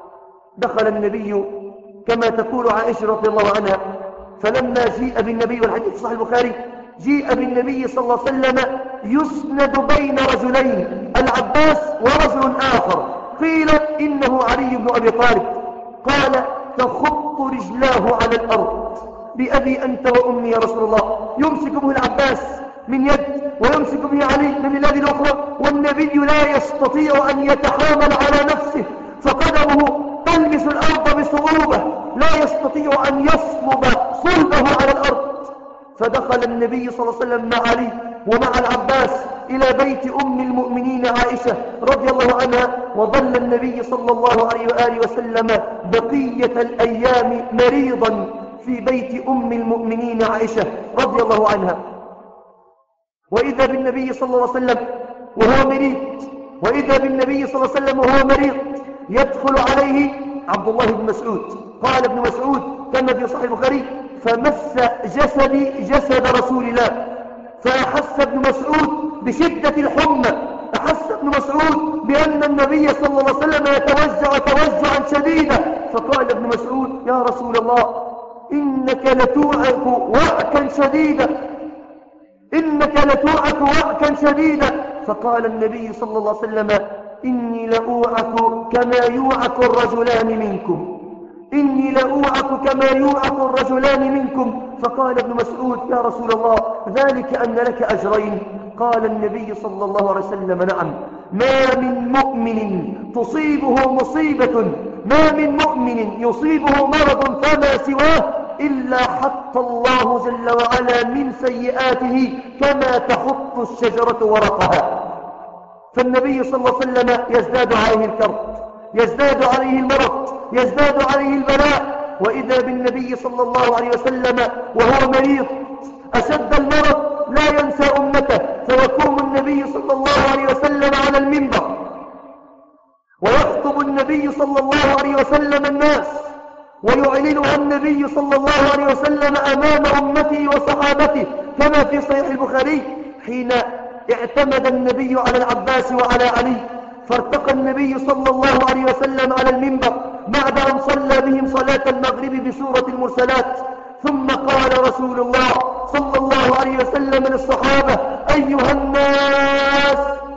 دخل النبي كما تقول عائشة رضي الله عنها، فلما جيء بالنبي، والحديث صحيح البخاري، جيء بالنبي صلى الله عليه وسلم يسند بين رجلين، العباس ورجل آخر، قيل إنه علي بن أبي طالب. قال: تخط رجلاه على الأرض: بأبي أنت وأمي يا رسول الله. يمسك به العباس من يد ويمسك به علي من اليد الأخرى، والنبي لا يستطيع أن يتحامل على نفسه، فقدمه تلمس الأرض بصعوبة، لا يستطيع أن يصلب صلبه على الأرض. فدخل النبي صلى الله عليه وسلم مع علي ومع العباس إلى بيت أم المؤمنين عائشة رضي الله عنها، وظل النبي صلى الله عليه وآله وسلم بقية الأيام مريضا في بيت أم المؤمنين عائشة رضي الله عنها. وإذا بالنبي صلى الله عليه وسلم وهو مريض وإذا بالنبي صلى الله عليه وسلم وهو مريض يدخل عليه عبد الله بن مسعود. قال ابن مسعود كما في صحيح البخاري: فمس جسدي جسد رسول الله، فأحس ابن مسعود بشدة الحمى، أحس ابن مسعود بأن النبي صلى الله عليه وسلم يتوجع توجعا شديدا، فقال ابن مسعود: يا رسول الله، إنك لتوعك وعكا شديدا، إنك لتوعك وعكا شديدا. فقال النبي صلى الله عليه وسلم: إني لأوعك كما يوعك الرجلان منكم، إني لأوعك كما يوعك الرجلان منكم. فقال ابن مسعود: يا رسول الله، ذلك أن لك أجرين. قال النبي صلى الله عليه وسلم: نعم، ما من مؤمن تصيبه مصيبة، ما من مؤمن يصيبه مرض فما سواه إلا حط الله جل وعلا من سيئاته كما تحط الشجرة ورقها. فالنبي صلى الله عليه وسلم يزداد عليه الكرب، يزداد عليه المرض، يزداد عليه البلاء. وإذا بالنبي صلى الله عليه وسلم وهو مريض أشد المرض لا ينسى أمته، فيقوم النبي صلى الله عليه وسلم على المنبر ويخطب النبي صلى الله عليه وسلم الناس، ويعلنها النبي صلى الله عليه وسلم أمام أمته وصحابته، كما في صحيح البخاري حين اعتمد النبي على العباس وعلى علي، فارتقى النبي صلى الله عليه وسلم على المنبر بعد أن صلى بهم صلاة المغرب بسورة المرسلات، ثم قال رسول الله صلى الله عليه وسلم للصحابة: أيها الناس،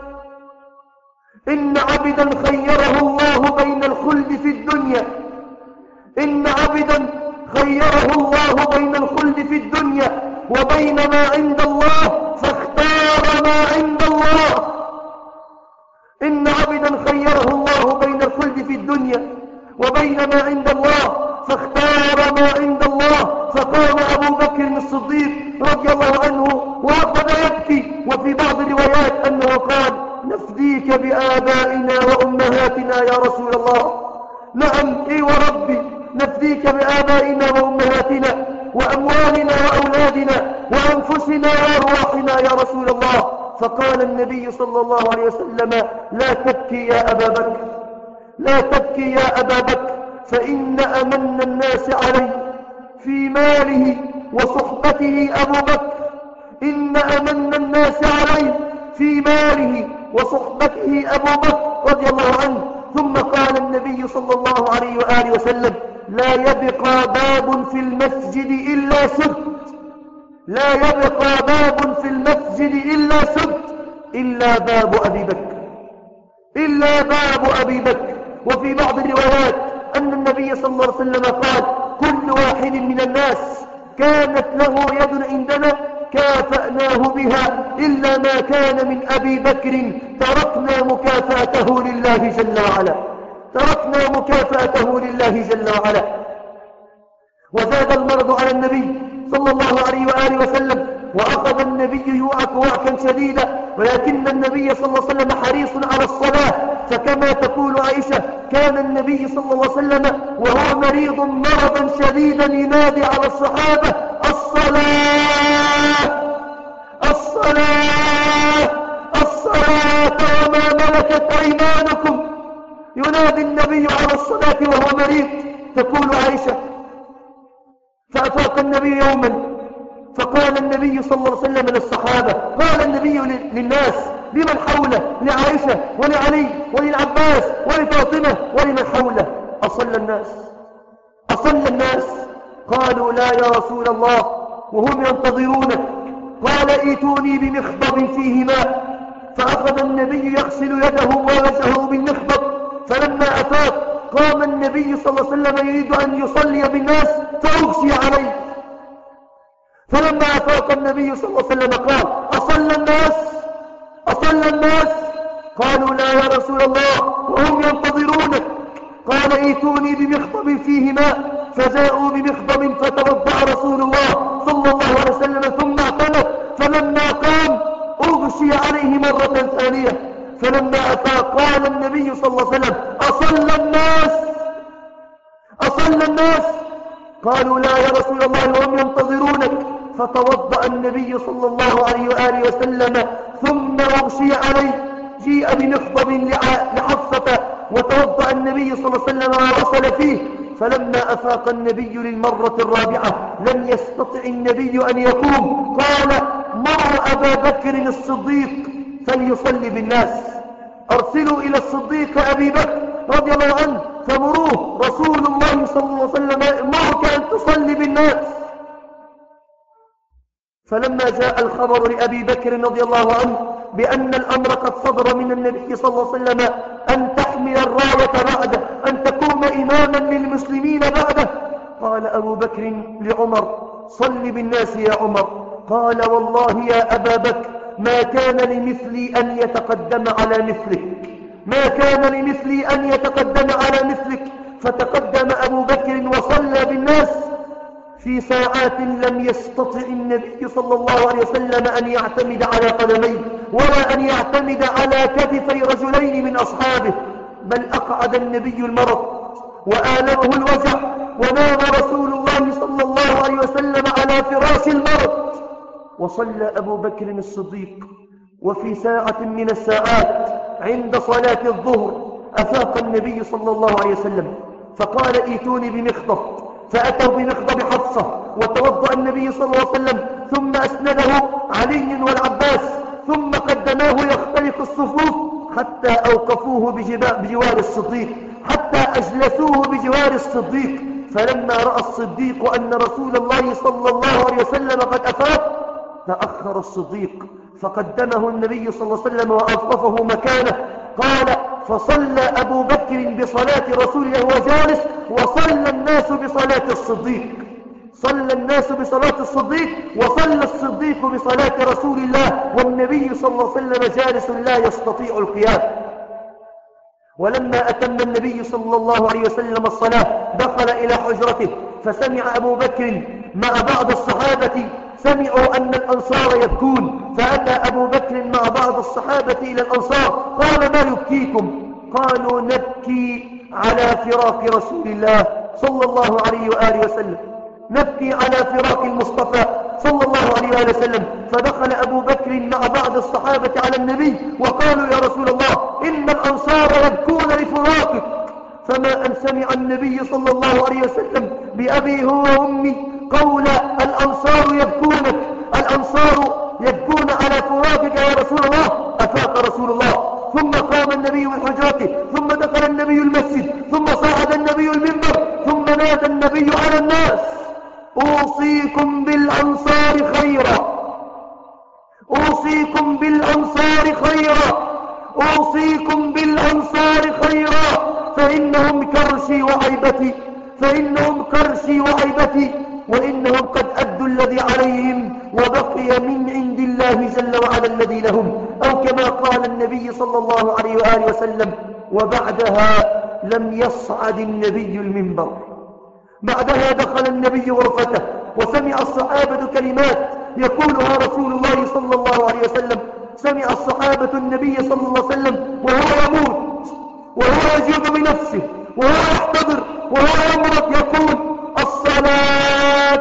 إن عبدا خيره الله بين الخلد في الدنيا، إن عبدا خيره الله بين الخلد في الدنيا وبين ما عند الله فاختار ما عند الله. إن عبدا خيره الله بين الخلد في الدنيا وبين ما عند الله فاختار ما عند الله، فقام أبو بكر الصديق رضي الله عنه وأخذ يبكي، وفي بعض الروايات أنه قال: نفديك بآبائنا وأمهاتنا يا رسول الله. نعم، إي وربي، نفديك بآبائنا وأمهاتنا وأموالنا وأولادنا وأنفسنا وأرواحنا يا رسول الله. فقال النبي صلى الله عليه وسلم: لا تبكي يا أبا بكر، لا تبكي يا أبا بكر، فإن أمن الناس علي في ماله وصحبته أبو بكر، إن أمن الناس علي في ماله وصحبته أبو بكر رضي الله عنه. ثم قال النبي صلى الله عليه وآله وسلم: لا يبقى باب في المسجد إلا سد، لا يبقى باب في المسجد إلا سد، إلا باب أبي بكر، إلا باب أبي بكر. وفي بعض الروايات أن النبي صلى الله عليه وسلم قال: كل واحد من الناس كانت له يد عندنا كافأناه بها إلا ما كان من أبي بكر، تركنا مكافأته لله جل وعلا، تركنا مكافأته لله جل وعلا. وزاد المرض على النبي صلى الله عليه وآله وسلم، وأخذ النبي يوعك وعكا شديدا، ولكن النبي صلى الله عليه وسلم حريص على الصلاة. فكما تقول عائشة: كان النبي صلى الله عليه وسلم وهو مريض مرضا شديدا ينادي على الصحابة: الصلاة الصلاة الصلاة وما ملكت أيمانكم. ينادي النبي على الصلاة وهو مريض. تقول عائشة: فأفاق النبي يوما فقال النبي صلى الله عليه وسلم للصحابة، قال النبي للناس لمن حوله، لعائشة ولعلي وللعباس ولفاطمة ولمن حوله: أصلى الناس أصلى الناس؟ قالوا: لا يا رسول الله، وهم ينتظرونك. قال: ائتوني بمخضب فيه ماء. فأخذ النبي يغسل يده ووجهه بالمخضب. فلما أفاق قام النبي صلى الله عليه وسلم يريد أن يصلي بالناس فأغشي عليه. فلما أفاق النبي صلى الله عليه وسلم قال: أصلى الناس أصلى الناس؟ قالوا: لا يا رسول الله، وهم ينتظرونك. قال: ائتوني بمخضب فيه ماء. فجاءوا بمخضب فتوضأ رسول الله صلى الله عليه وسلم ثم اعتمد. فلما قام أغشي عليه مرة ثانية. فلما أفاق قال النبي صلى الله عليه وسلم: أصلى الناس أصلى الناس؟ قالوا: لا يا رسول الله، وهم ينتظرونك. فتوضأ النبي صلى الله عليه وآله وسلم ثم أغشي عليه. جيء بمخضب لحفصة وتوضأ النبي صلى الله عليه وسلم وغسل فيه. فلما أفاق النبي للمرة الرابعة لم يستطع النبي أن يقوم. قال: مروا أبا بكر الصديق فليصلي بالناس. أرسلوا إلى الصديق أبي بكر رضي الله عنه فمروه، رسول الله صلى الله عليه وسلم يأمرك أن تصلي بالناس. فلما جاء الخبر لأبي بكر رضي الله عنه بأن الأمر قد صدر من النبي صلى الله عليه وسلم أن تحمل الراية بعده، أن تكون إماما للمسلمين بعده، قال أبو بكر لعمر: صل بالناس يا عمر. قال: والله يا أبا بكر ما كان لمثلي أن يتقدم على مثلك، ما كان لمثلي أن يتقدم على مثلك. فتقدم أبو بكر وصلى بالناس. في ساعات لم يستطع النبي صلى الله عليه وسلم أن يعتمد على قدميه ولا أن يعتمد على كتفي رجلين من أصحابه، بل أقعد النبي المرض وآلمه الوجع، ونام رسول الله صلى الله عليه وسلم على فراش المرض. وصلى أبو بكر الصديق. وفي ساعة من الساعات عند صلاة الظهر أفاق النبي صلى الله عليه وسلم فقال: ائتوني بمخضب. فأتوا بمخضب حفصة وتوضأ النبي صلى الله عليه وسلم ثم أسنده علي والعباس ثم قدماه يختلق الصفوف حتى أوقفوه بجوار الصديق، حتى أجلسوه بجوار الصديق. فلما رأى الصديق أن رسول الله صلى الله عليه وسلم قد أفاق تأخر الصديق فقدمه النبي صلى الله عليه وسلم وأوقفه مكانه. قال: فصلى أبو بكر بصلاة رسول الله وهو جالس، وصلى الناس بصلاة الصديق صلى الناس بصلاة الصديق وصلى الصديق بصلاة رسول الله، والنبي صلى الله عليه وسلم جالس لا يستطيع القيام. ولما أتم النبي صلى الله عليه وسلم الصلاة دخل إلى حجرته، فسمع أبو بكر مع بعض الصحابة سمعوا أن الأنصار يبكون، فأتى أبو بكر مع بعض الصحابة إلى الأنصار قال: ما يبكيكم؟ قالوا: نبكي على فراق رسول الله صلى الله عليه وآله وسلم، نبكي على فراق المصطفى صلى الله عليه وآله وسلم. فدخل أبو بكر مع بعض الصحابة على النبي وقالوا: يا رسول الله، إن الأنصار يبكون لفراقك. فما أن سمع النبي صلى الله عليه وسلم بأبي هو وأمي قول: الأنصار يبكونك، الأنصار يبكون على فراقك يا رسول الله. أفاق رسول الله، ثم قام النبي من حجرته، ثم دخل النبي المسجد، ثم صعد النبي المنبر، ثم نادى النبي على الناس: أوصيكم بالأنصار خيرا، أوصيكم بالأنصار خيرا، أوصيكم بالأنصار خيرا، فإنهم كرشي وعيبتي، فإنهم كرشي وعيبتي، وإنهم قد أدوا الذي عليهم وبقي من عند الله جل وعلا الذي لهم، أو كما قال النبي صلى الله عليه وآله وسلم. وبعدها لم يصعد النبي المنبر، بعدها دخل النبي غرفته وسمع الصحابة كلمات يقولها رسول الله صلى الله عليه وسلم. سمع الصحابة النبي صلى الله عليه وسلم وهو يموت، وهو يجيب بنفسه، وهو يحتضر، وهو يمرض، يقول: الصلاة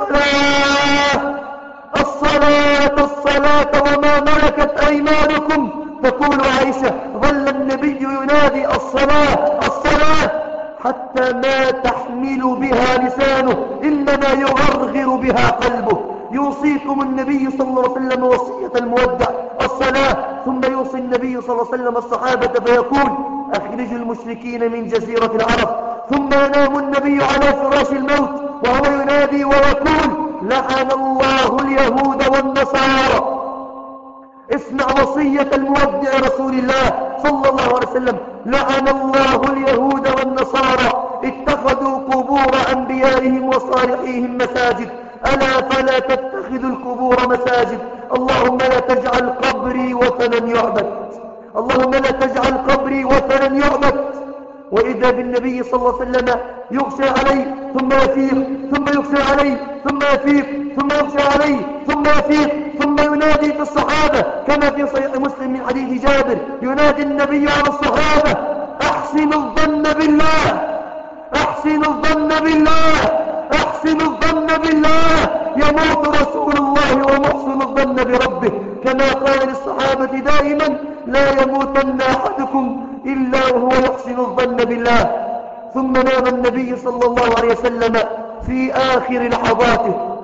الصلاة الصلاة الصلاة وما ملكت أيمانكم. تقول عائشة: ظل النبي ينادي الصلاة الصلاة حتى ما تحمل بها لسانه، إنما يغرغر بها قلبه. يوصيكم النبي صلى الله عليه وسلم وصية المودع الصلاة. ثم يوصي النبي صلى الله عليه وسلم الصحابة فيقول: أخرجوا المشركين من جزيرة العرب. ثم ينام النبي على فراش الموت وهو ينادي ويقول: لعن الله اليهود والنصارى. اسمع وصية المودع رسول الله صلى الله عليه وسلم: لعن الله اليهود والنصارى اتخذوا قبور أنبيائهم وصالحيهم مساجد، ألا فلا تتخذوا القبور مساجد. اللهم لا تجعل قبري وثنا يعبد، اللهم لا تجعل قبري وثنا يعبد. وإذا بالنبي صلى الله عليه وسلم يغشى عليه ثم يفيق، ثم يغشى عليه ثم يفيق، ثم يغشى عليه ثم يفيق، ثم ينادي في الصحابة كما في صحيح مسلم من حديث جابر، ينادي النبي على الصحابة: أحسنوا الظن بالله، أحسنوا الظن بالله، أحسنوا الظن بالله، يموت رسول الله ومحسن الظن بربه، كما قال للصحابة دائما: لا يموتن أحدكم إلا وهو يحسن الظن بالله. ثم نام النبي صلى الله عليه وسلم في آخر لحظاته،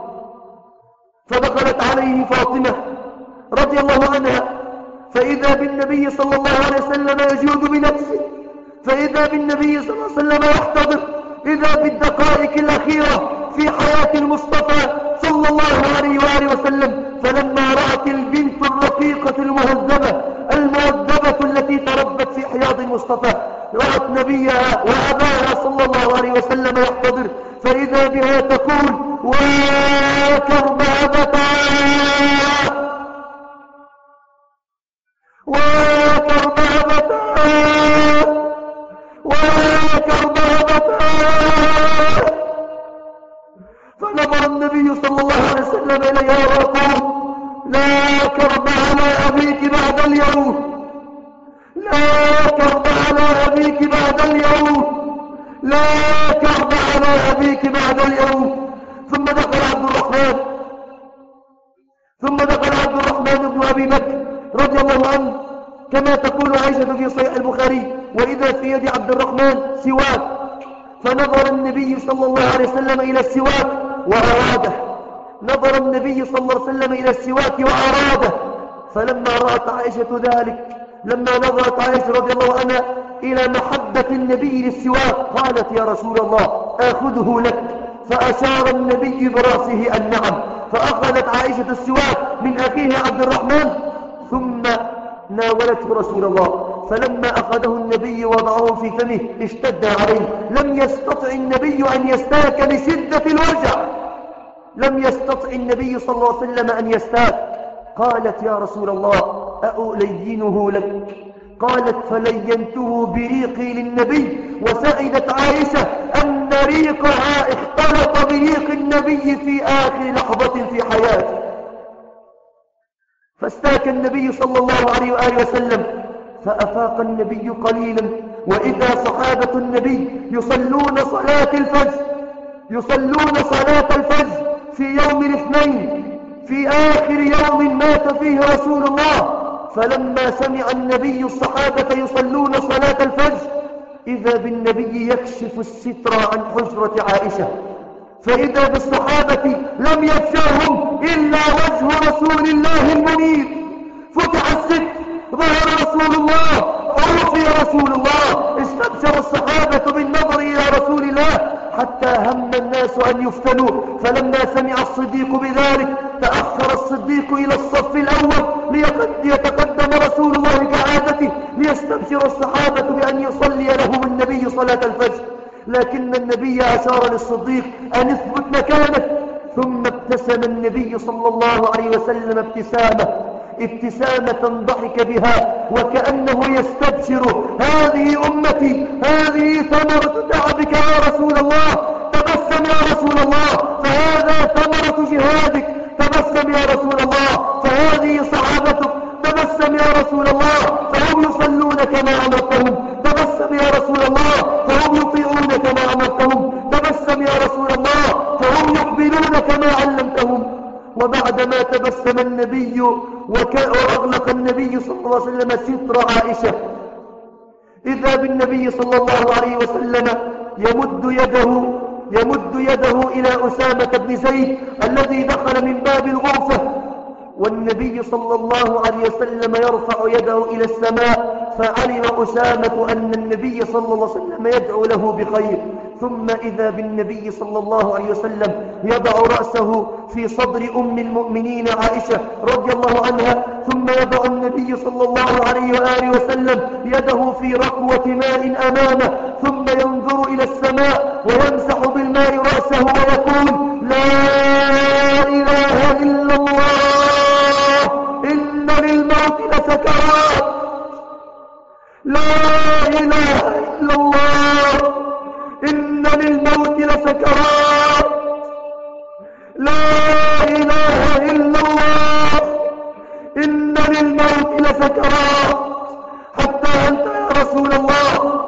فدخلت عليه فاطمة رضي الله عنها، فإذا بالنبي صلى الله عليه وسلم يجود بنفسه، فإذا بالنبي صلى الله عليه وسلم يحتضر، إذا بالدقائق الأخيرة في حياة المصطفى صلى الله عليه وآله وسلم. فلما رأت البنت الرقيقة المهذبة المؤدبة التي تربت في حياض المصطفى، رأت نبيها وأباها صلى الله عليه وسلم يحتضر، فإذا بها تقول: وكربابتا وكربابتا وكربابتا. فنظر النبي صلى الله عليه وسلم إليها وقال: لا كرب على أبيك بعد اليوم، لا كرب على أبيك بعد اليوم، لا كرب على أبيك بعد اليوم. ثم دخل عبد الرحمن ثم دخل عبد الرحمن بن أبي بكر رضي الله عنه كما تقول عائشة في صحيح البخاري: وإذا في يد عبد الرحمن سواك، فنظر النبي صلى الله عليه وسلم إلى السواك وأراده، نظر النبي صلى الله عليه وسلم إلى السواك وأراده. فلما رأت عائشة ذلك، لما نظرت عائشة رضي الله عنها إلى محبة النبي للسواك، قالت: يا رسول الله آخذه لك. فأشار النبي برأسه أن نعم، فأخذت عائشة السواك من أخيه عبد الرحمن ثم ناولته رسول الله. فلما أخذه النبي وضعه في فمه اشتد عليه، لم يستطع النبي أن يستاك لشدة الوجع، لم يستطع النبي صلى الله عليه وسلم أن يستاك. قالت يا رسول الله أؤلينه لك؟ قالت فلينته بريقي للنبي. وسعدت عائشة أن ريقها اختلط بريق النبي في آخر لحظة في حياته. فاستاك النبي صلى الله عليه وآله وسلم، فأفاق النبي قليلا، وإذا صحابة النبي يصلون صلاة الفجر يصلون صلاة الفجر في يوم الاثنين في آخر يوم مات فيه رسول الله. فلما سمع النبي الصحابة يصلون صلاة الفجر إذا بالنبي يكشف الستر عن حجرة عائشة، فإذا بالصحابة لم يفشاهم إلا وجه رسول الله المنير. فتح الستر، ظهر رسول الله، عرفي رسول الله، استبشر الصحابة بالنظر إلى رسول الله حتى هم الناس أن يفتنوا. فلما سمع الصديق بذلك تأخر الصديق إلى الصف الأول ليتقدم رسول الله كعادته ليستبشر الصحابة بأن يصلي لهم النبي صلاة الفجر. لكن النبي أشار للصديق أن اثبت مكانك، ثم ابتسم النبي صلى الله عليه وسلم ابتسامة ابتسامة ضحك بها وكأنه يستبشر: هذه أمتي، هذه ثمرة تعبك يا رسول الله، تبسم يا رسول الله فهذا ثمرة جهادك، تبسم يا رسول الله فهذه صحابتك، تبسم يا رسول الله فهم يصلون كما أمرتهم، تبسم يا رسول الله فهم يطيعون كما أمرتهم، تبسم يا رسول الله فهم يقبلون كما علمتهم. وبعدما تبسم النبي وأغلق النبي صلى الله عليه وسلم ستر عائشة إذا بالنبي صلى الله عليه وسلم يمد يده يمد يده إلى أسامة بن زيد الذي دخل من باب الغرفة، والنبي صلى الله عليه وسلم يرفع يده إلى السماء، فعلم أسامة أن النبي صلى الله عليه وسلم يدعو له بخير. ثم إذا بالنبي صلى الله عليه وسلم يضع رأسه في صدر أم المؤمنين عائشة رضي الله عنها، ثم يضع النبي صلى الله عليه وآله وسلم يده في ركوة ماء أمامه، ثم ينظر إلى السماء ويمسح بالماء رأسه ويقول: لا إله إلا الله، إن للموت لسكرات، لا إله إلا الله، إن للموت لسكرات، لا إله إلا الله، إن للموت لسكرات. حتى أنت يا رسول الله،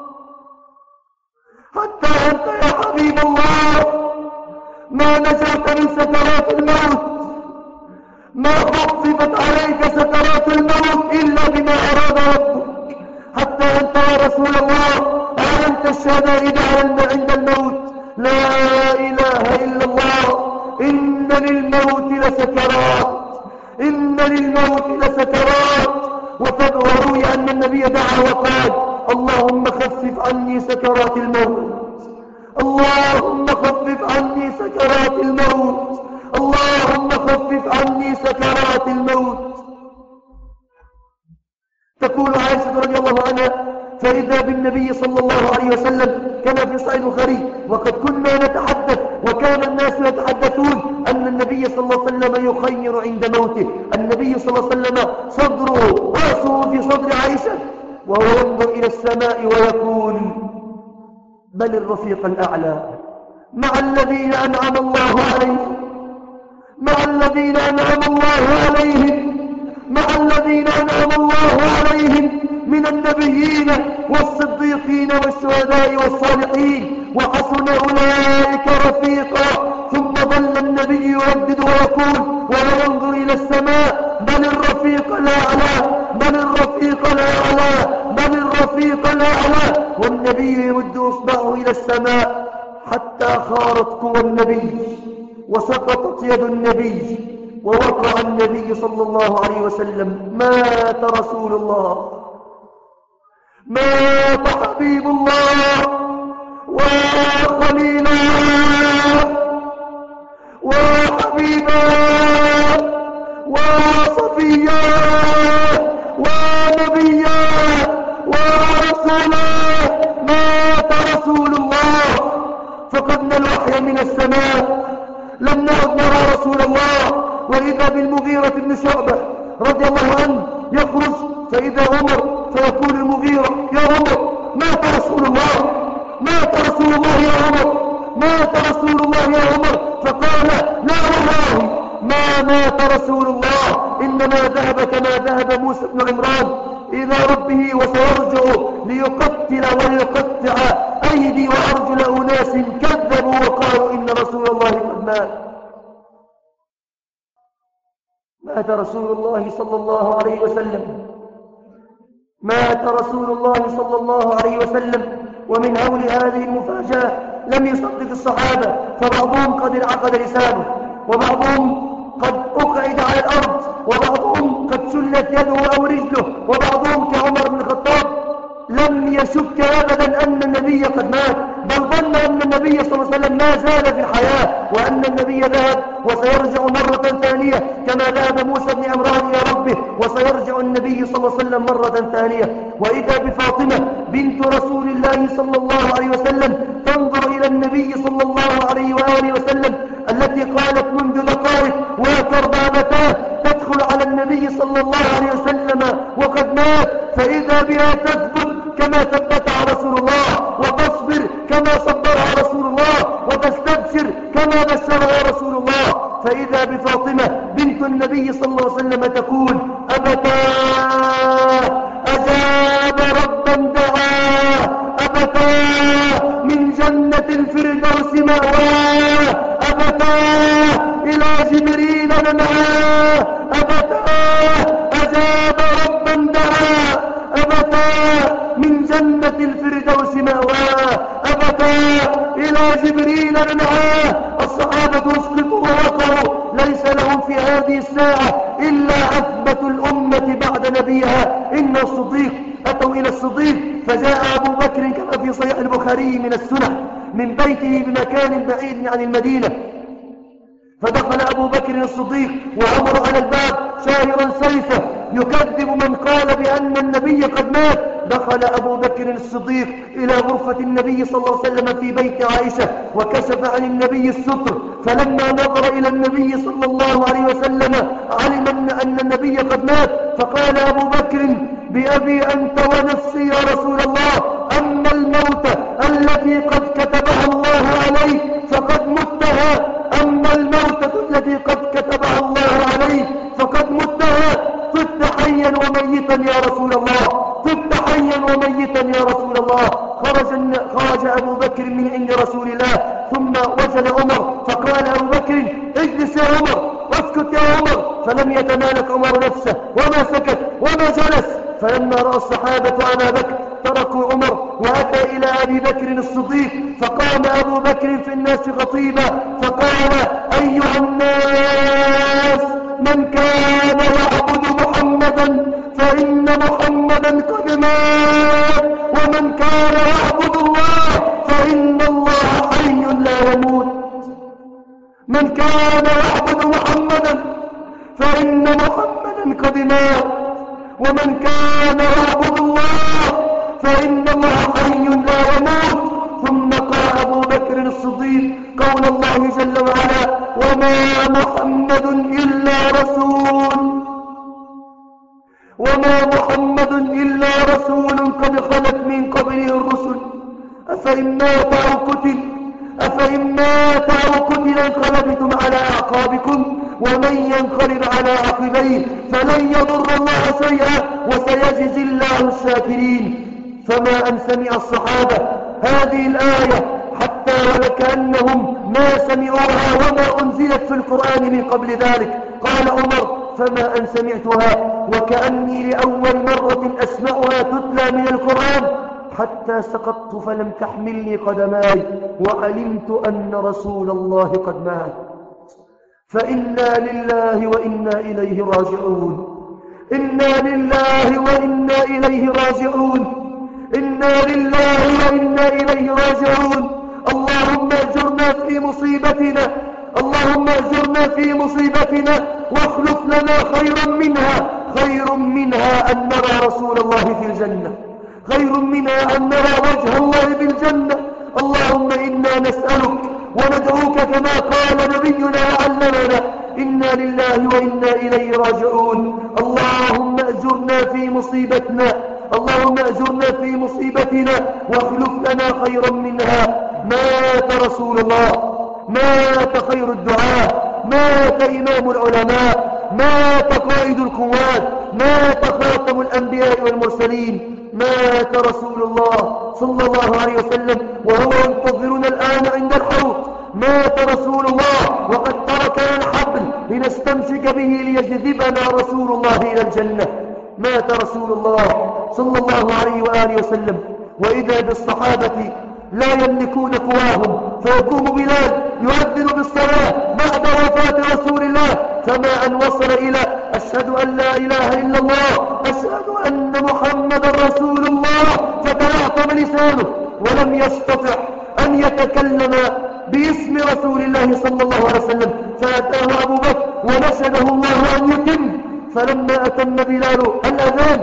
حتى أنت يا حبيب الله ما نجوت من سكرات الموت، ما خففت عليك سكرات الموت إلا بما أراد ربك. حتى أنت يا رسول الله أعلنت الشهادة عند الموت: لا إله إلا الله، إن للموت لسكرات، إن للموت لسكرات. وروي أن النبي دعا وقال: اللهم خفف عني سكرات الموت، اللهم خفف عني سكرات الموت، اللهم خفف عني سكرات الموت. تقول عائشة رضي الله عنها: فإذا بالنبي صلى الله عليه وسلم كما في صحيح البخاري: وقد كنا نتحدث وكان الناس يتحدثون أن النبي صلى الله عليه وسلم يخير عند موته. النبي صلى الله عليه وسلم صدره رأسه في صدر عائشة وهو ينظر إلى السماء ويقول: بل الرفيق الأعلى مع الذين أنعم الله عليهم، مع الذين أنعم الله عليهم، مع الذين أنعم الله عليهم من النبيين والصديقين والشهداء والصالحين، وحسن أولئك رفيقا. ثم ظل النبي يردد ويقول ولا ينظر إلى السماء: بل الرفيق الأعلى، بل الرفيق الأعلى، بل الرفيق الأعلى. والنبي يمد إصبعه إلى السماء حتى خارت قوى النبي وسقطت يد النبي ووقع النبي صلى الله عليه وسلم. مات رسول الله، مات حبيب الله وخليلا وحبيبا وصفيا ونبيا ورسولا. مات رسول الله. فقدنا الوحي من السماء، لم نعد نرى رسول الله. وإذا بالمغيرة بن شعبة رضي الله عنه يخرج فإذا عمر، فيقول المغيرة: يا عمر مات رسول الله، مات رسول الله يا عمر، مات رسول الله يا عمر. فقال: لا والله ما مات رسول الله، إنما ذهب كما ذهب موسى بن عمران إلى ربه وسيرجع ليقتل وليقطع أيدي وأرجل أناس كذبوا وقالوا إن رسول الله قد مات. مات رسول الله صلى الله عليه وسلم، مات رسول الله صلى الله عليه وسلم. ومن هول هذه المفاجأة لم يصدق الصحابة، فبعضهم قد انعقد لسانه، وبعضهم قد أقعد على الأرض، وبعضهم قد سلت يده أو رجله، وبعضهم كعمر بن الخطاب لم يشك أبدا أن النبي قد مات، بل ظن أن النبي صلى الله عليه وسلم ما زال في الحياة، وأن النبي ذهب وسيرجع مرة ثانية كما ذهب موسى بن عمران إلى ربه، وسيرجع النبي صلى الله عليه وسلم مرة ثانية. وإذا بفاطمة بنت رسول الله صلى الله عليه وسلم تنظر إلى النبي صلى الله عليه وآله وسلم التي قالت منذ دقائق: وترضى متاه، تدخل على النبي صلى الله عليه وسلم وقد مات، فإذا بها تثبت كما ثبتها رسول الله، وتصبر كما صبرها رسول الله، وتستبشر كما بشرها رسول الله. فإذا بفاطمة بنت النبي صلى الله عليه وسلم تقول: أبتاه أجاب ربا دعاه، أبتاه من جنة الفردوس مأواه، أبتاه إلى جبريل ننعاه، أبتاه أجاب ربا دعاه، أبتاه من جنة الفردوس مأواه، أبتاه إلى جبريل ننعاه. الصحابة اسقطوا ووقعوا، ليس لهم في هذه الساعة إلا أثبت الأمة بعد نبيها. إن الصديق أتوا إلى الصديق، فجاء أبو بكر كما في صحيح البخاري من السنة من بيته بمكان بعيد عن المدينة، فدخل أبو بكر الصديق وعمر على الباب شاهرا سيفه يكذب من قال بأن النبي قد مات. دخل أبو بكر الصديق إلى غرفة النبي صلى الله عليه وسلم في بيت عائشة، وكشف عن النبي الستر، فلما نظر إلى النبي صلى الله عليه وسلم علم أن النبي قد مات، فقال أبو بكر: بأبي أنت ونفسي يا رسول الله، أما الموت التي قد كتبها الله عليك فقد متها، أما الموتة التي قد كتبها الله عليك فقد متها، طبت حيا وميتا يا رسول الله، طبت حيا وميتا يا رسول الله. خرج, خرج أبو بكر من عند رسول الله، ثم وصل عمر، فقال أبو بكر: اجلس يا عمر، اسكت يا عمر، فلم يتمالك عمر نفسه وما سكت وما جلس. فلما رأى الصحابة أبا بكر تركوا عمر وأتى إلى أبي بكر الصديق، فقام أبو بكر في الناس خطيبا فقال: أيها الناس، من كان يعبد محمدا فإن محمدا قد مات، ومن كان يعبد الله فإن الله حي لا يموت. من كان يعبد محمدا فإن محمدا قد مات، ومن كان يعبد الله فإن الله حي لا يموت. ثم قال أبو بكر الصديق قول الله جل وعلا: وما محمد إلا رسول وما محمد إلا رسول قد خلت من قبله الرسل، أفإن مات أو قتل أفإن مات أو قتل انقلبتم على أعقابكم، ومن ينقلب على عقبيه فلن يضر الله شيئا وسيجزي الله الشاكرين. فما أن سمع الصحابة هذه الآية حتى وكأنهم ما سمعوها وما أنزلت في القرآن من قبل ذلك. قال عمر: فما أن سمعتها وكأني لأول مرة أسمعها تتلى من القرآن، حتى سقطت فلم تحملني قدماي وعلمت أن رسول الله قد مات. فإنا لله وإنا إليه راجعون، إنا لله وإنا إليه راجعون، إنا لله وإنا إليه راجعون. اللهم أجرنا في مصيبتنا، اللهم أجرنا في مصيبتنا واخلف لنا خيرا منها، خير منها أن نرى رسول الله في الجنة، خير منها أن نرى وجه الله بالجنة. اللهم إنا نسألك وندعوك كما قال نبينا وعلمنا: إنا لله وإنا إليه راجعون. اللهم أجرنا في مصيبتنا اللهم أجرنا في مصيبتنا واخلف لنا خيرا منها. مات رسول الله، مات خير الدعاء، مات إمام العلماء، مات قائد القوات، مات خاتم الأنبياء والمرسلين، مات رسول الله صلى الله عليه وسلم وهو ينتظرنا الآن عند الحوض. مات رسول الله وقد تركنا الحبل لنستمسك به ليجذبنا رسول الله إلى الجنة. مات رسول الله صلى الله عليه وآله وسلم، وإذا بالصحابة لا يملكون قواهم، فيقوم بلال يؤذن بالصلاة بعد وفاة رسول الله، فما أن وصل إلى أشهد أن لا إله إلا الله، أشهد أن محمد رسول الله، فتعطم لسانه ولم يستطع أن يتكلم باسم رسول الله صلى الله عليه وسلم، فأتاه أبو بكر ونشده الله أن يتم. فلما أتم بلال الأذان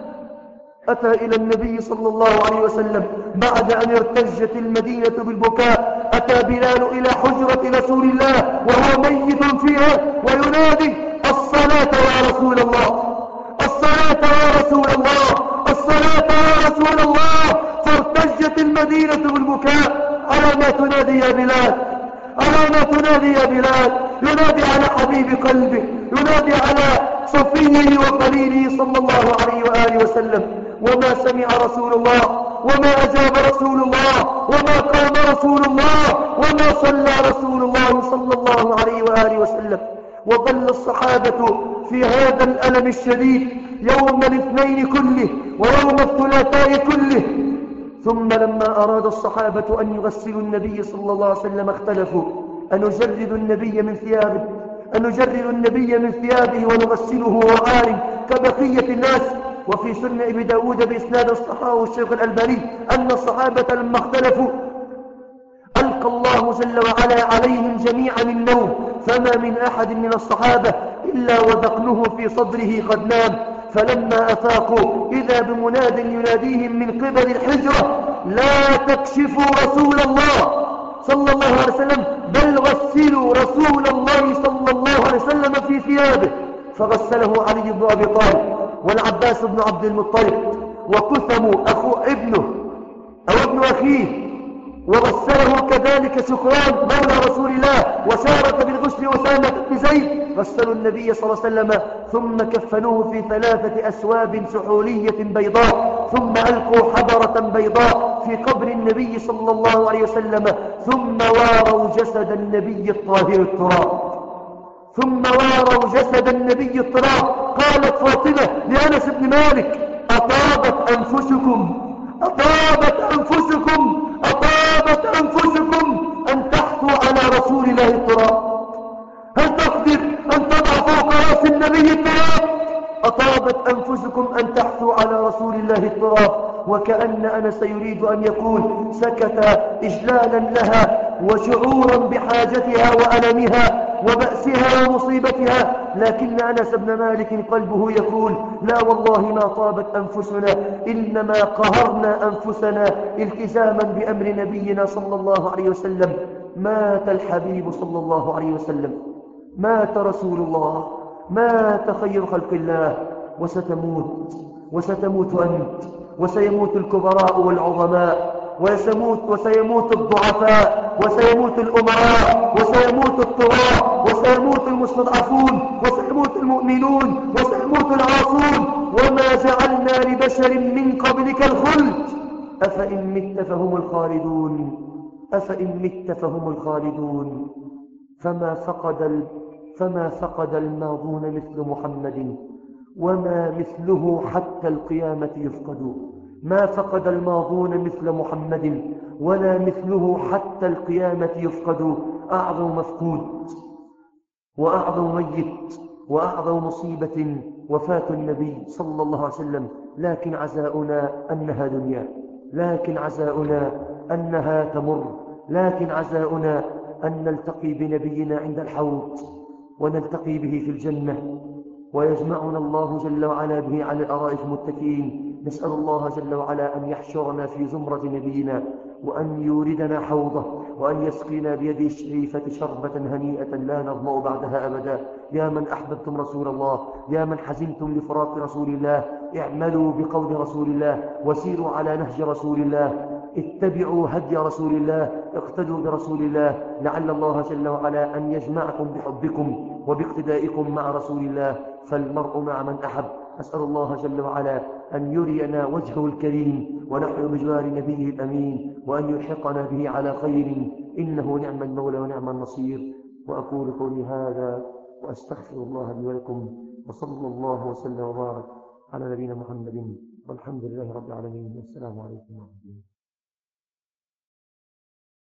أتى إلى النبي صلى الله عليه وسلم بعد أن ارتجت المدينة بالبكاء. أتى بلال إلى حجرة رسول الله وهو ميت فيها وينادي: الصلاة يا رسول الله، الصلاة يا رسول الله، الصلاة يا رسول الله. فارتجت المدينة بالبكاء على ما تنادي يا بلال، على ما تنادي يا بلال. ينادي على حبيب قلبه، ينادي على صفيه وقليله صلى الله عليه وآله وسلم. وما سمع رسول الله، وما أجاب رسول الله، وما قام رسول الله، وما صلى رسول الله صلى الله عليه وآله وسلم. وظل الصحابة في هذا الألم الشديد يوم الاثنين كله ويوم الثلاثاء كله. ثم لما أراد الصحابة أن يغسلوا النبي صلى الله عليه وسلم اختلفوا: أنجرد النبي من ثيابه أنجرد النبي من ثيابه ونغسله وعار كبقية الناس. وفي سنة ابي داود بإسناد صححه الشيخ الألباني أن الصحابة لما اختلفوا ألقى الله جل وعلا عليهم جميعا النوم، فما من أحد من الصحابة إلا وذقنه في صدره قد نام. فلما أفاقوا إذا بمناد يناديهم من قبل الحجرة: لا تكشفوا رسول الله صلى الله عليه وسلم، بل غسلوا رسول الله صلى الله عليه وسلم في ثيابه. فغسله علي بن أبي طالب والعباس بن عبد المطلب وكثم أخو ابنه أو ابن أخيه، وغسله كذلك سكران مولى رسول الله، وشارك بالغسل أسامة بن زيد. غسلوا النبي صلى الله عليه وسلم ثم كفنوه في ثلاثة أسواب سحولية بيضاء، ثم ألقوا حبرة بيضاء في قبر النبي صلى الله عليه وسلم، ثم واروا جسد النبي الطاهر التراب ثم واروا جسد النبي التراب. قالت فاطمة لأنس بن مالك: أطابت أنفسكم أطابت أنفسكم أطابت أنفسكم أن تحثوا على رسول الله التراب. هل تقدر أن تضع فوق رأس النبي التراب؟ أطابت أنفسكم أن تحثوا على رسول الله التراب. وكأن أنس يريد أن يقول: سكت إجلالا لها وشعورا بحاجتها وألمها وبأسها ومصيبتها. لكن أنس بن مالك قلبه يقول: لا والله ما طابت أنفسنا، إنما قهرنا أنفسنا التزاما بأمر نبينا صلى الله عليه وسلم. مات الحبيب صلى الله عليه وسلم، مات رسول الله، مات خير خلق الله. وستموت وستموت أنت، وسيموت الكبراء والعظماء، وسيموت, وسيموت الضعفاء، وسيموت الأمراء، وسيموت الطغاة، وسيموت المستضعفون، وسيموت المؤمنون، وسيموت العاصون. وما جعلنا لبشر من قبلك الخلد أفإن مت فهم الخالدون أفإن مت فهم الخالدون. فما فقد ال... فما فقد الماضون مثل محمد، وما مثله حتى القيامة يفقد. ما فقد الماضون مثل محمد، ولا مثله حتى القيامة يفقد. أعظم مفقود وأعظم ميت وأعظم مصيبة وفاة النبي صلى الله عليه وسلم. لكن عزاؤنا أنها دنيا، لكن عزاؤنا أنها تمر، لكن عزاؤنا أن نلتقي بنبينا عند الحوض ونلتقي به في الجنة، ويجمعنا الله جل وعلا به على الأرائك متكئين. نسأل الله جل وعلا أن يحشرنا في زمرة نبينا، وأن يوردنا حوضه، وأن يسقينا بيده الشريفة شربة هنيئة لا نظمأ بعدها أبدا. يا من أحببتم رسول الله، يا من حزنتم لفراق رسول الله، اعملوا بقول رسول الله وسيروا على نهج رسول الله، اتبعوا هدي رسول الله، اقتدوا برسول الله، لعل الله جل وعلا أن يجمعكم بحبكم وباقتدائكم مع رسول الله، فالمرء مع من أحب. أسأل الله جل وعلا أن يرينا وجهه الكريم ونحن بجوار نبيه الأمين، وأن يلحقنا به على خير، إنه نعم المولى ونعم النصير. وأقول قولي هذا وأستغفر الله لي ولكم، وصلى الله وسلم وبارك على نبينا محمد، والحمد لله رب العالمين، والسلام عليكم ورحمة الله.